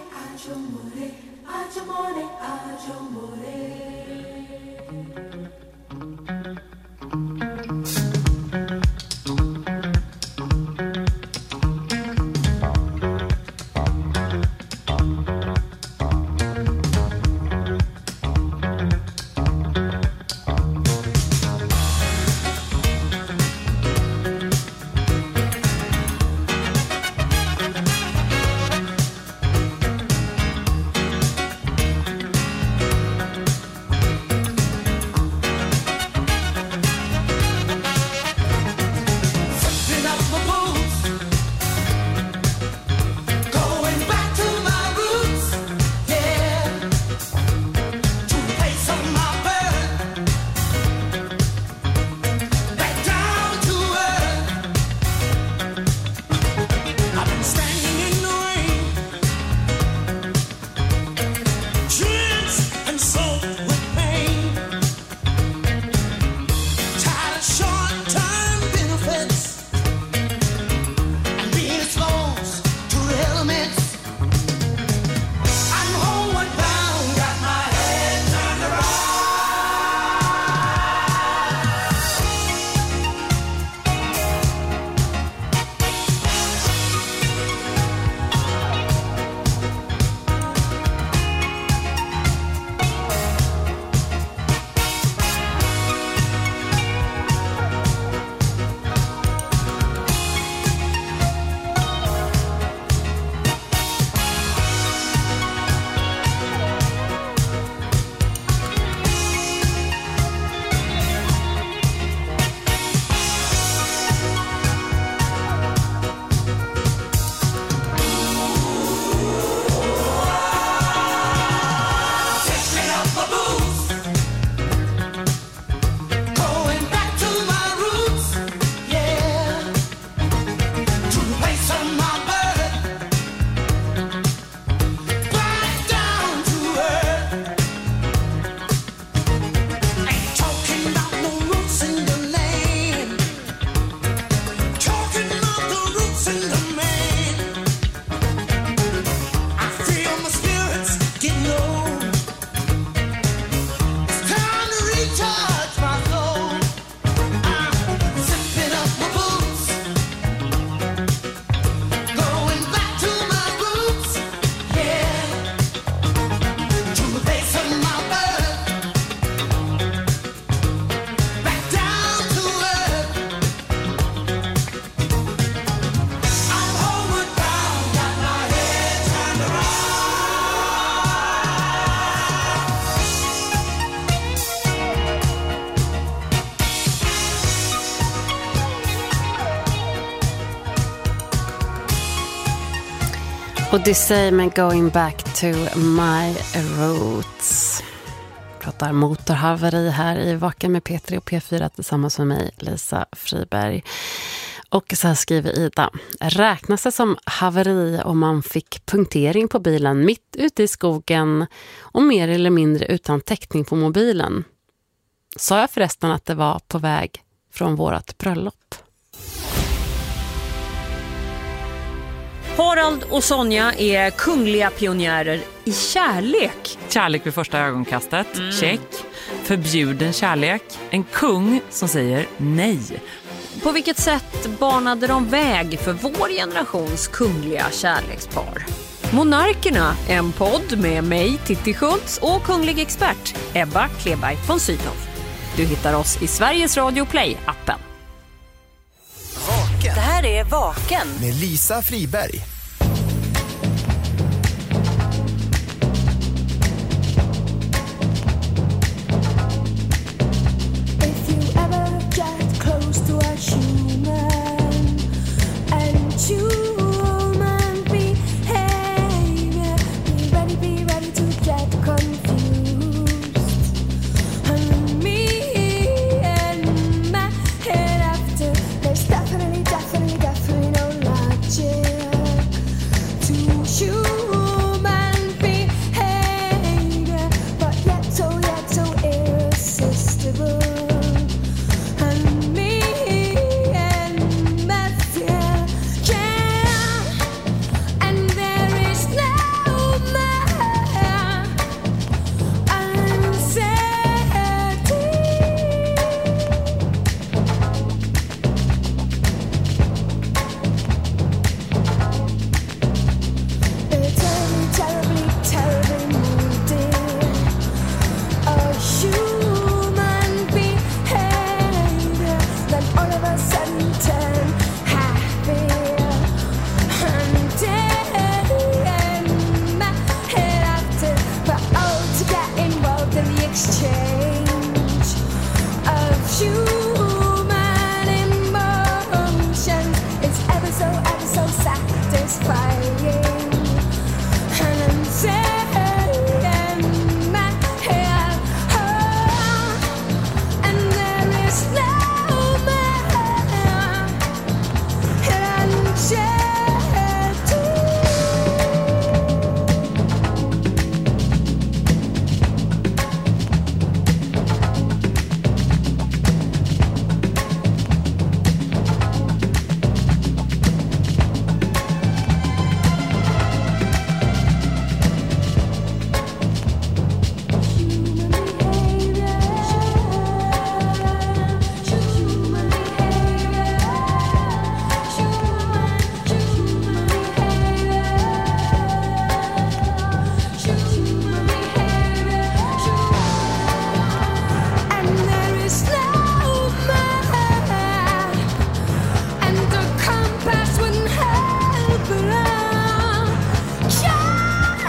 S1: Odyssey med Going Back to My Roots. Pratar motorhaveri här i Vaken med P tre och P fyra tillsammans med mig, Lisa Friberg. Och så här skriver Ida. Räknas det som haveri om man fick punktering på bilen mitt ute i skogen och mer eller mindre utan täckning på mobilen? Sa jag förresten att det var på väg från vårat bröllop?
S13: Harald och Sonja är kungliga pionjärer i kärlek.
S15: Kärlek vid första ögonkastet, mm. check. Förbjuden kärlek, en kung som säger nej.
S13: På vilket sätt banade de väg för vår generations kungliga kärlekspar? Monarkerna, en podd med mig, Titti Schultz, och kunglig expert Ebba Kleberg von Sydow. Du hittar oss i Sveriges Radio Play-appen.
S2: Det här är Vaken
S3: med Lisa Friberg.
S9: If you ever get close to a human and human behavior, be ready, be ready to get confused. And me and my head after, there's definitely, definitely, definitely no logic to human behavior, but yet so, yet so irresistible. And me and my fear, yeah, and there is no more uncertainty. Terribly, terribly, terribly moody. A human behavior, then all of a sudden turn happy. And dead in my head after, but oh, to get involved in the exchange of human emotions, it's ever so, ever so satisfying. And I'm saying my head, oh, and there is no more uncertainty. And there is no more, and the compass wouldn't help at all. Yeah,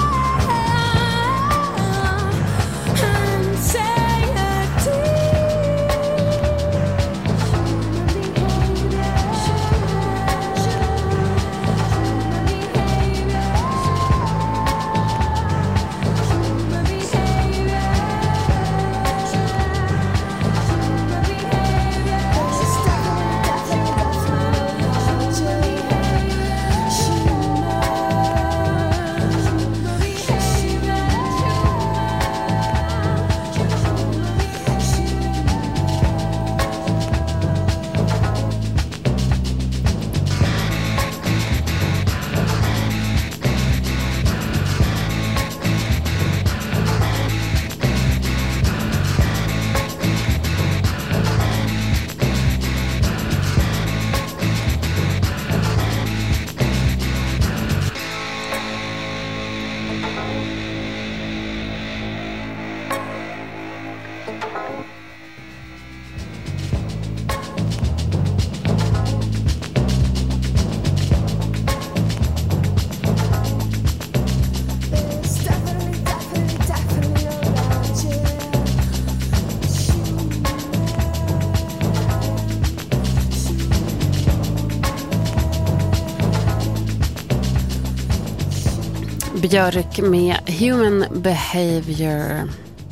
S1: Björk med Human Behavior.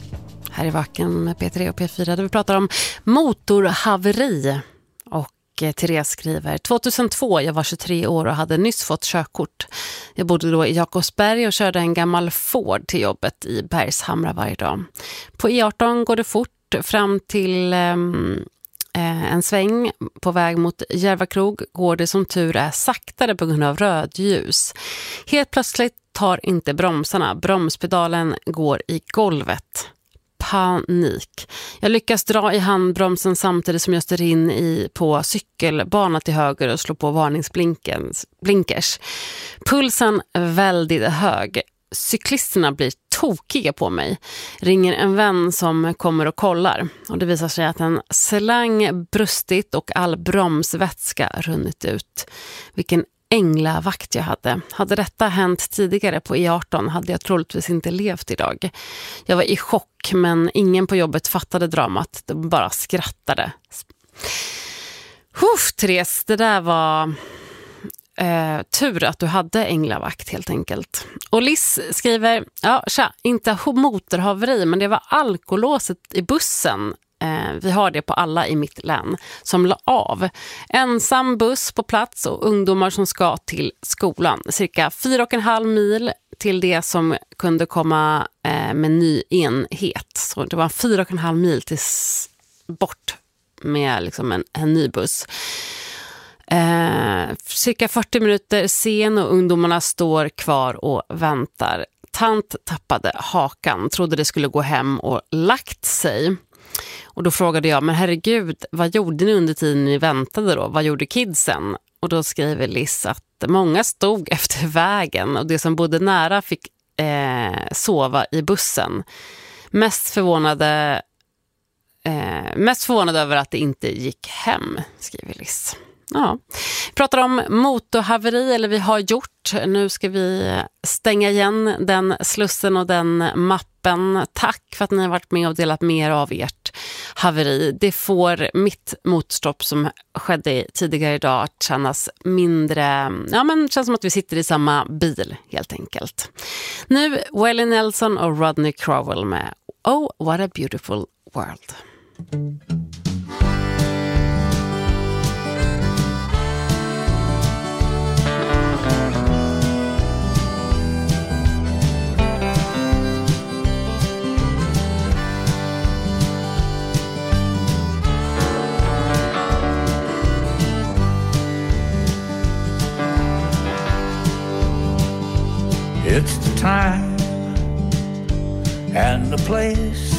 S1: Här i Vaken med P tre och P fyra där vi pratar om motorhaveri. Och Therese skriver, tjugohundratvå, jag var tjugotre år och hade nyss fått körkort. Jag bodde då i Jakobsberg och körde en gammal Ford till jobbet i Bergshamra varje dag. På E arton går det fort fram till um, en sväng på väg mot Järvakrog går det som tur är saktare på grund av rödljus. Helt plötsligt tar inte bromsarna. Bromspedalen går i golvet. Panik. Jag lyckas dra i handbromsen samtidigt som jag styr in i på cykelbana till höger och slår på varningsblinkers. Pulsen väldigt hög. cyklisterna blir tokiga på mig. Ringer en vän som kommer och kollar. Och det visar sig att en slang brustit och all bromsvätska runnit ut. Vilken änglavakt jag hade. Hade detta hänt tidigare på E arton hade jag troligtvis inte levt idag. Jag var i chock, men ingen på jobbet fattade dramat. De bara skrattade. Huff, Therese, det där var... Eh, tur att du hade änglavakt helt enkelt. Och Liz skriver, ja, tja, inte motorhaveri, men det var alkolåset i bussen. Eh, vi har det på alla i mitt län som la av. Ensam buss på plats och ungdomar som ska till skolan. Cirka fyra och en halv mil till det som kunde komma eh, med ny enhet. Så det var fyra och en halv mil till s- bort med liksom en, en ny buss. Eh, cirka fyrtio minuter sen och ungdomarna står kvar och väntar. Tant tappade hakan, trodde det skulle gå hem och lagt sig. Och då frågade jag, men herregud, vad gjorde ni under tiden ni väntade då? Vad gjorde kidsen? Och då skriver Liz att många stod efter vägen och det som bodde nära fick eh, sova i bussen. Mest förvånade, eh, mest förvånade över att det inte gick hem, skriver Liz. Ja. Vi pratar om motorhaveri, eller vi har gjort. Nu ska vi stänga igen den slussen och den mappen. Tack för att ni har varit med och delat mer av ert haveri. Det får mitt motstopp som skedde tidigare idag att kännas mindre... Ja, men det känns som att vi sitter i samma bil helt enkelt. Nu Willie Nelson och Rodney Crowell med Oh, what a beautiful world.
S16: It's the time and the place,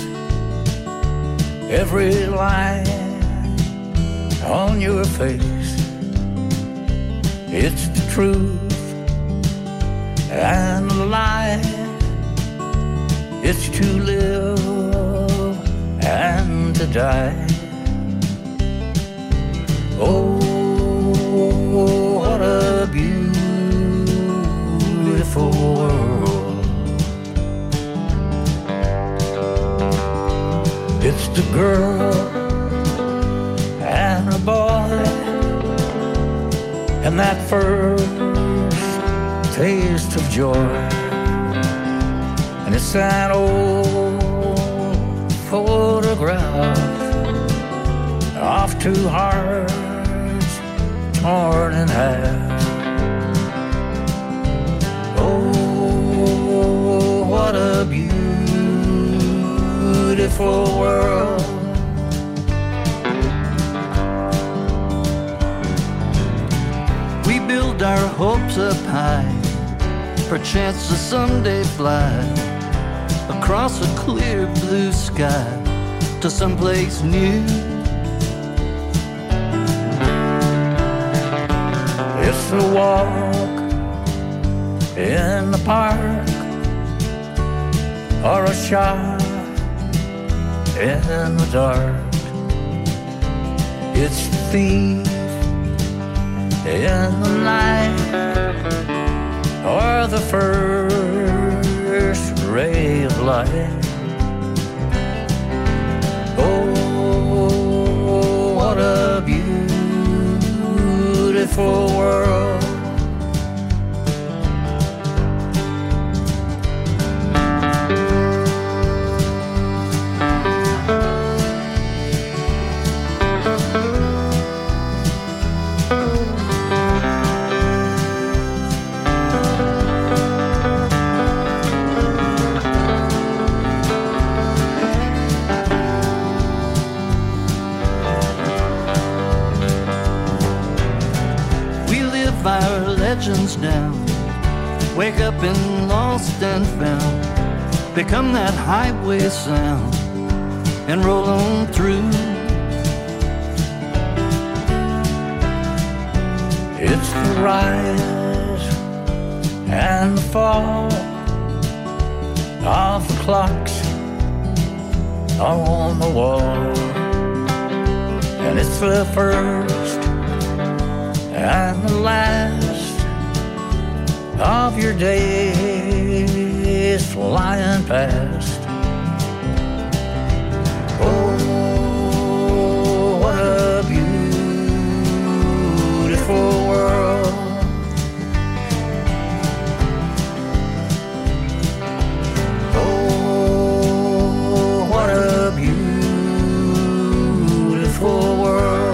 S16: every line on your face. It's the truth and the lie. It's to live and to die. Oh, what a beautiful world. It's the girl and a boy, and that first taste of joy. And it's that old photograph of two hearts torn in half. Oh, what a beautiful world. We build our hopes up high, perchance to someday fly across a clear blue sky to someplace new. It's a walk in the park or a shot in the dark. It's the thief in the night or the first ray of light. Oh, what a beautiful world. Our legends down, wake up in lost and found, become that highway sound and roll on through. It's the rise and the fall of the clocks are on the wall, and it's the first and the last of your days flying past. Oh, what a beautiful world. Oh, what a beautiful world.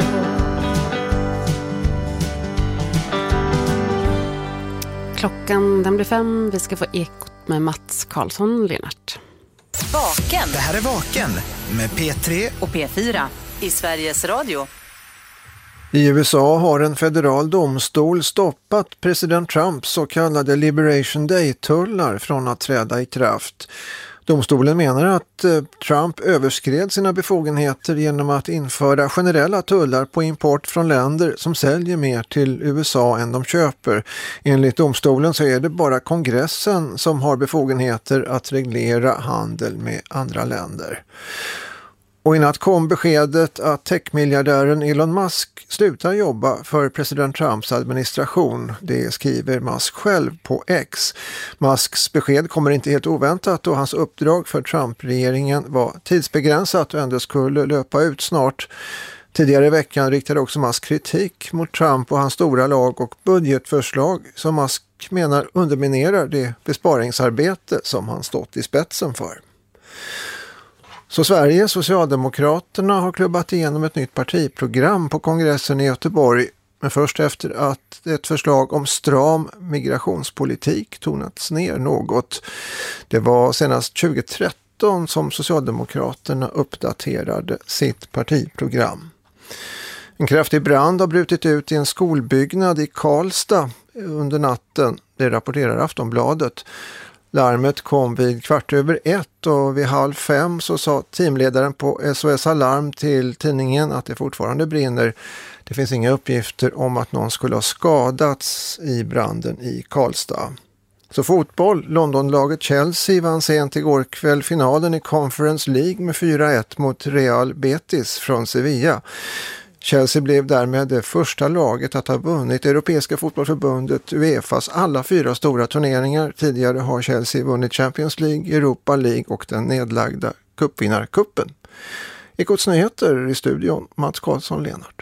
S1: Klockan den blir fem. Vi ska få ekot med Mats Karlsson, Lennart.
S2: Vaken.
S3: Det här är Vaken med P tre
S2: och P fyra i Sveriges Radio.
S12: I U S A har en federal domstol stoppat president Trumps så kallade Liberation Day-tullar från att träda i kraft. Domstolen menar att Trump överskred sina befogenheter genom att införa generella tullar på import från länder som säljer mer till U S A än de köper. Enligt domstolen så är det bara kongressen som har befogenheter att reglera handel med andra länder. Och i natt kom beskedet att techmiljardären Elon Musk slutar jobba för president Trumps administration. Det skriver Musk själv på X. Musks besked kommer inte helt oväntat och hans uppdrag för Trump-regeringen var tidsbegränsat och ändå skulle löpa ut snart. Tidigare i veckan riktade också Musk kritik mot Trump och hans stora lag- och budgetförslag som Musk menar underminerar det besparingsarbete som han stått i spetsen för. Så Sverige, Socialdemokraterna, har klubbat igenom ett nytt partiprogram på kongressen i Göteborg, men först efter att ett förslag om stram migrationspolitik tonats ner något. Det var senast tjugo tretton som Socialdemokraterna uppdaterade sitt partiprogram. En kraftig brand har brutit ut i en skolbyggnad i Karlstad under natten, det rapporterar Aftonbladet. Larmet kom vid kvart över ett och vid halv fem så sa teamledaren på S O S Alarm till tidningen att det fortfarande brinner. Det finns inga uppgifter om att någon skulle ha skadats i branden i Karlstad. Så fotboll, Londonlaget Chelsea vann sent igår kväll finalen i Conference League med fyra ett mot Real Betis från Sevilla. Chelsea blev därmed det första laget att ha vunnit Europeiska fotbollförbundet UEFAs alla fyra stora turneringar. Tidigare har Chelsea vunnit Champions League, Europa League och den nedlagda cupvinnarkuppen. Ekots nyheter i studion, Mats Karlsson, Lennart.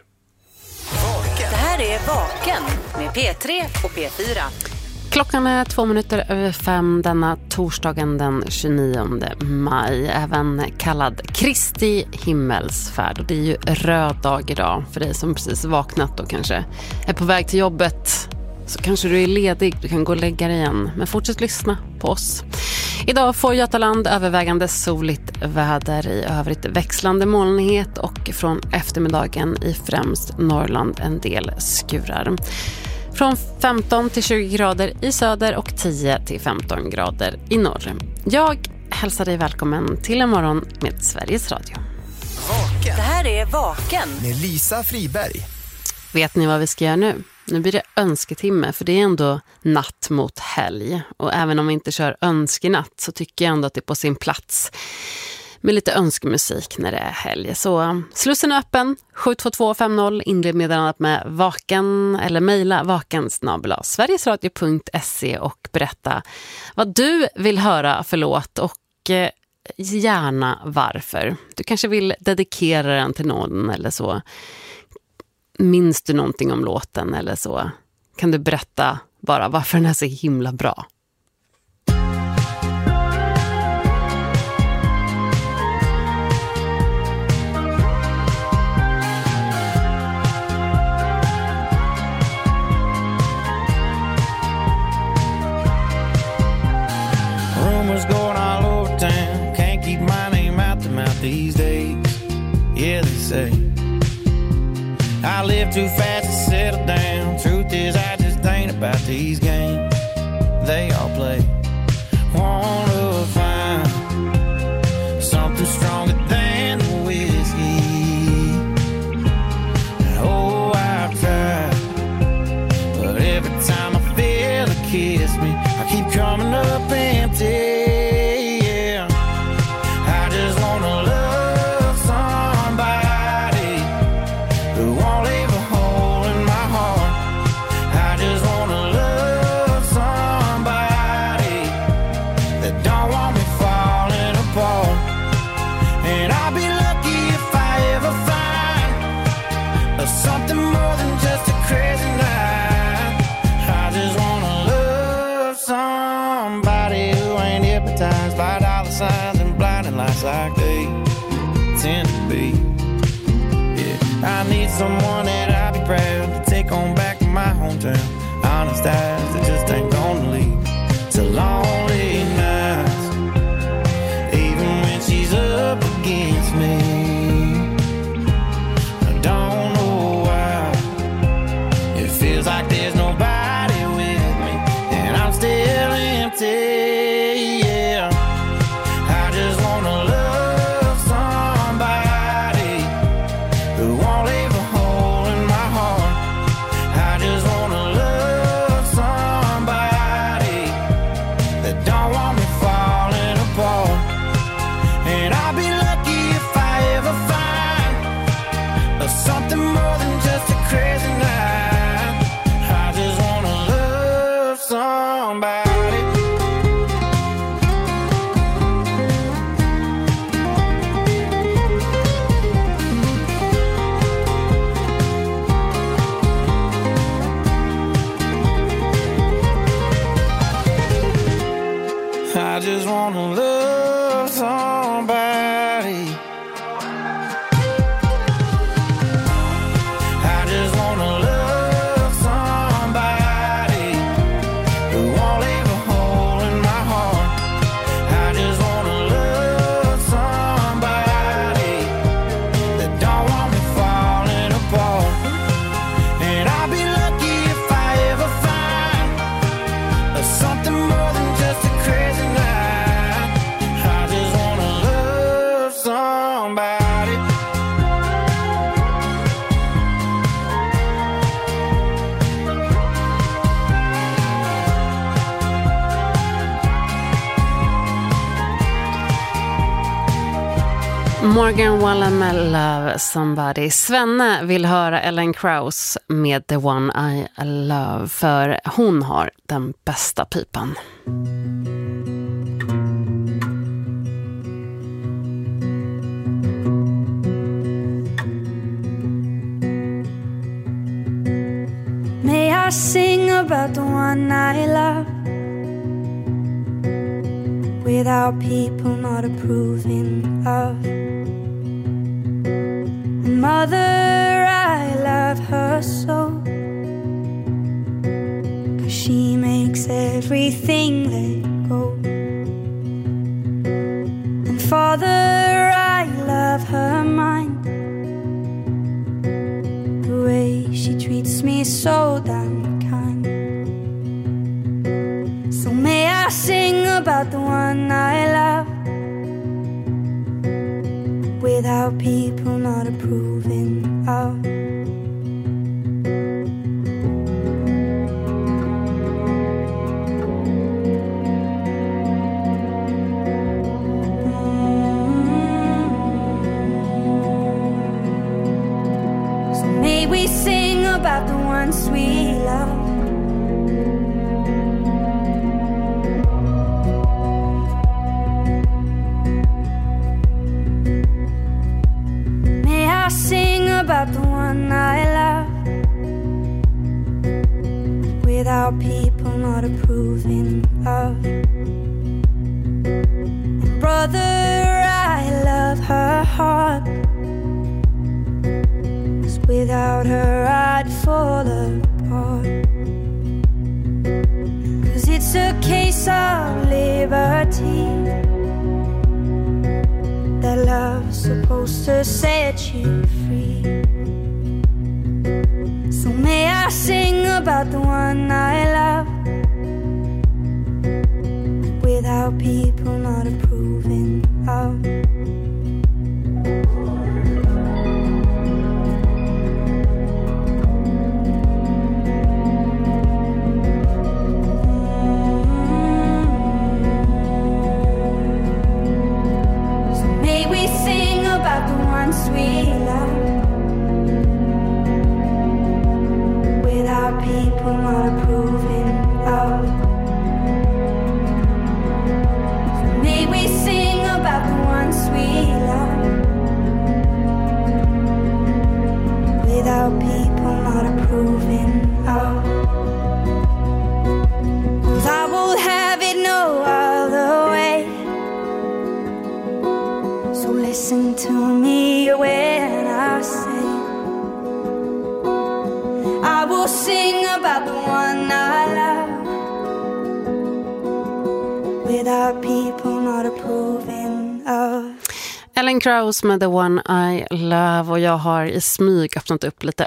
S2: Det här är Vaken med P tre och P fyra.
S1: Klockan är två minuter över fem denna torsdagen den tjugonionde maj, även kallad Kristi himmelsfärd. Och det är ju röd dag idag för dig som precis vaknat och kanske är på väg till jobbet. Så kanske du är ledig, du kan gå och lägga dig igen. Men fortsätt lyssna på oss. Idag får Götaland övervägande soligt väder, i övrigt växlande molnighet och från eftermiddagen i främst Norrland en del skurar. Från femton till tjugo grader i söder och tio till femton grader i norr. Jag hälsar dig välkommen till en morgon med Sveriges Radio.
S2: Vaken. Det här är Vaken
S3: med Lisa Friberg.
S1: Vet ni vad vi ska göra nu? Nu blir det önsketimme, för det är ändå natt mot helg. Och även om vi inte kör önskenatt så tycker jag ändå att det är på sin plats med lite önskemusik när det är helg. Så slussen är öppen, sju två två fem noll, inled meddelandet med Vaken eller mejla vaken snabel-a sverigesradio punkt se och berätta vad du vill höra för låt och eh, gärna varför. Du kanske vill dedikera den till någon eller så. Minns du någonting om låten eller så? Kan du berätta bara varför den är så himla bra?
S16: Rumors going all over town. Can't keep my name out the mouth these days. Yeah, they say I live too fast to settle down. Truth is, I just ain't about these games they all play. Wanna find something stronger than the whiskey. Oh, I've tried, but every time I feel a kiss me, I keep coming up empty.
S14: something more than just a crazy night. I just wanna love somebody who ain't hypnotized by dollar signs and blinding lights like they tend to be. Yeah, I need someone that I'll be proud to take on back to my hometown. Honest eyes that just ain't gonna leave to lonely nights, even when she's up against me. I don't know why it feels like there's nobody with me, and I'm still empty. Yeah, I just wanna love somebody who won't leave a hole in my heart. I just wanna love somebody that don't want me falling apart. And I'll be lucky if I ever find something more than just a crazy night. I just wanna love somebody. I just wanna love somebody. I just wanna love somebody who won't leave a hole in my heart. I just wanna love somebody that don't want me falling apart. And I'll be lucky if I ever find something more than just a crazy night. I just wanna love somebody.
S1: Morgan Wallen med Love Somebody. Svenne vill höra Ellen Krauss med The One I Love, för hon har den bästa pipan.
S9: May I sing about the one I love without people not approving of? And mother, I love her so, 'cause she makes everything let go. And father, I love her mind, the way she treats me so damn kind. So may I sing about the one I love without people not approving of? So may we sing about the ones we love. Sing about the one I love without people not approving of. And brother, I love her heart, 'cause without her I'd fall apart. 'Cause it's a case of liberty, that love's supposed to set you free. So may I sing about the one I love without people not approving of? We love without people not approving of. So may we sing about the ones we love without without people not approving of. 'Cause I won't have it no other way. So listen to me when I say I will sing about the one I love without people not approving of.
S1: Ellen Krauss med The One I Love, och jag har i smyg öppnat upp lite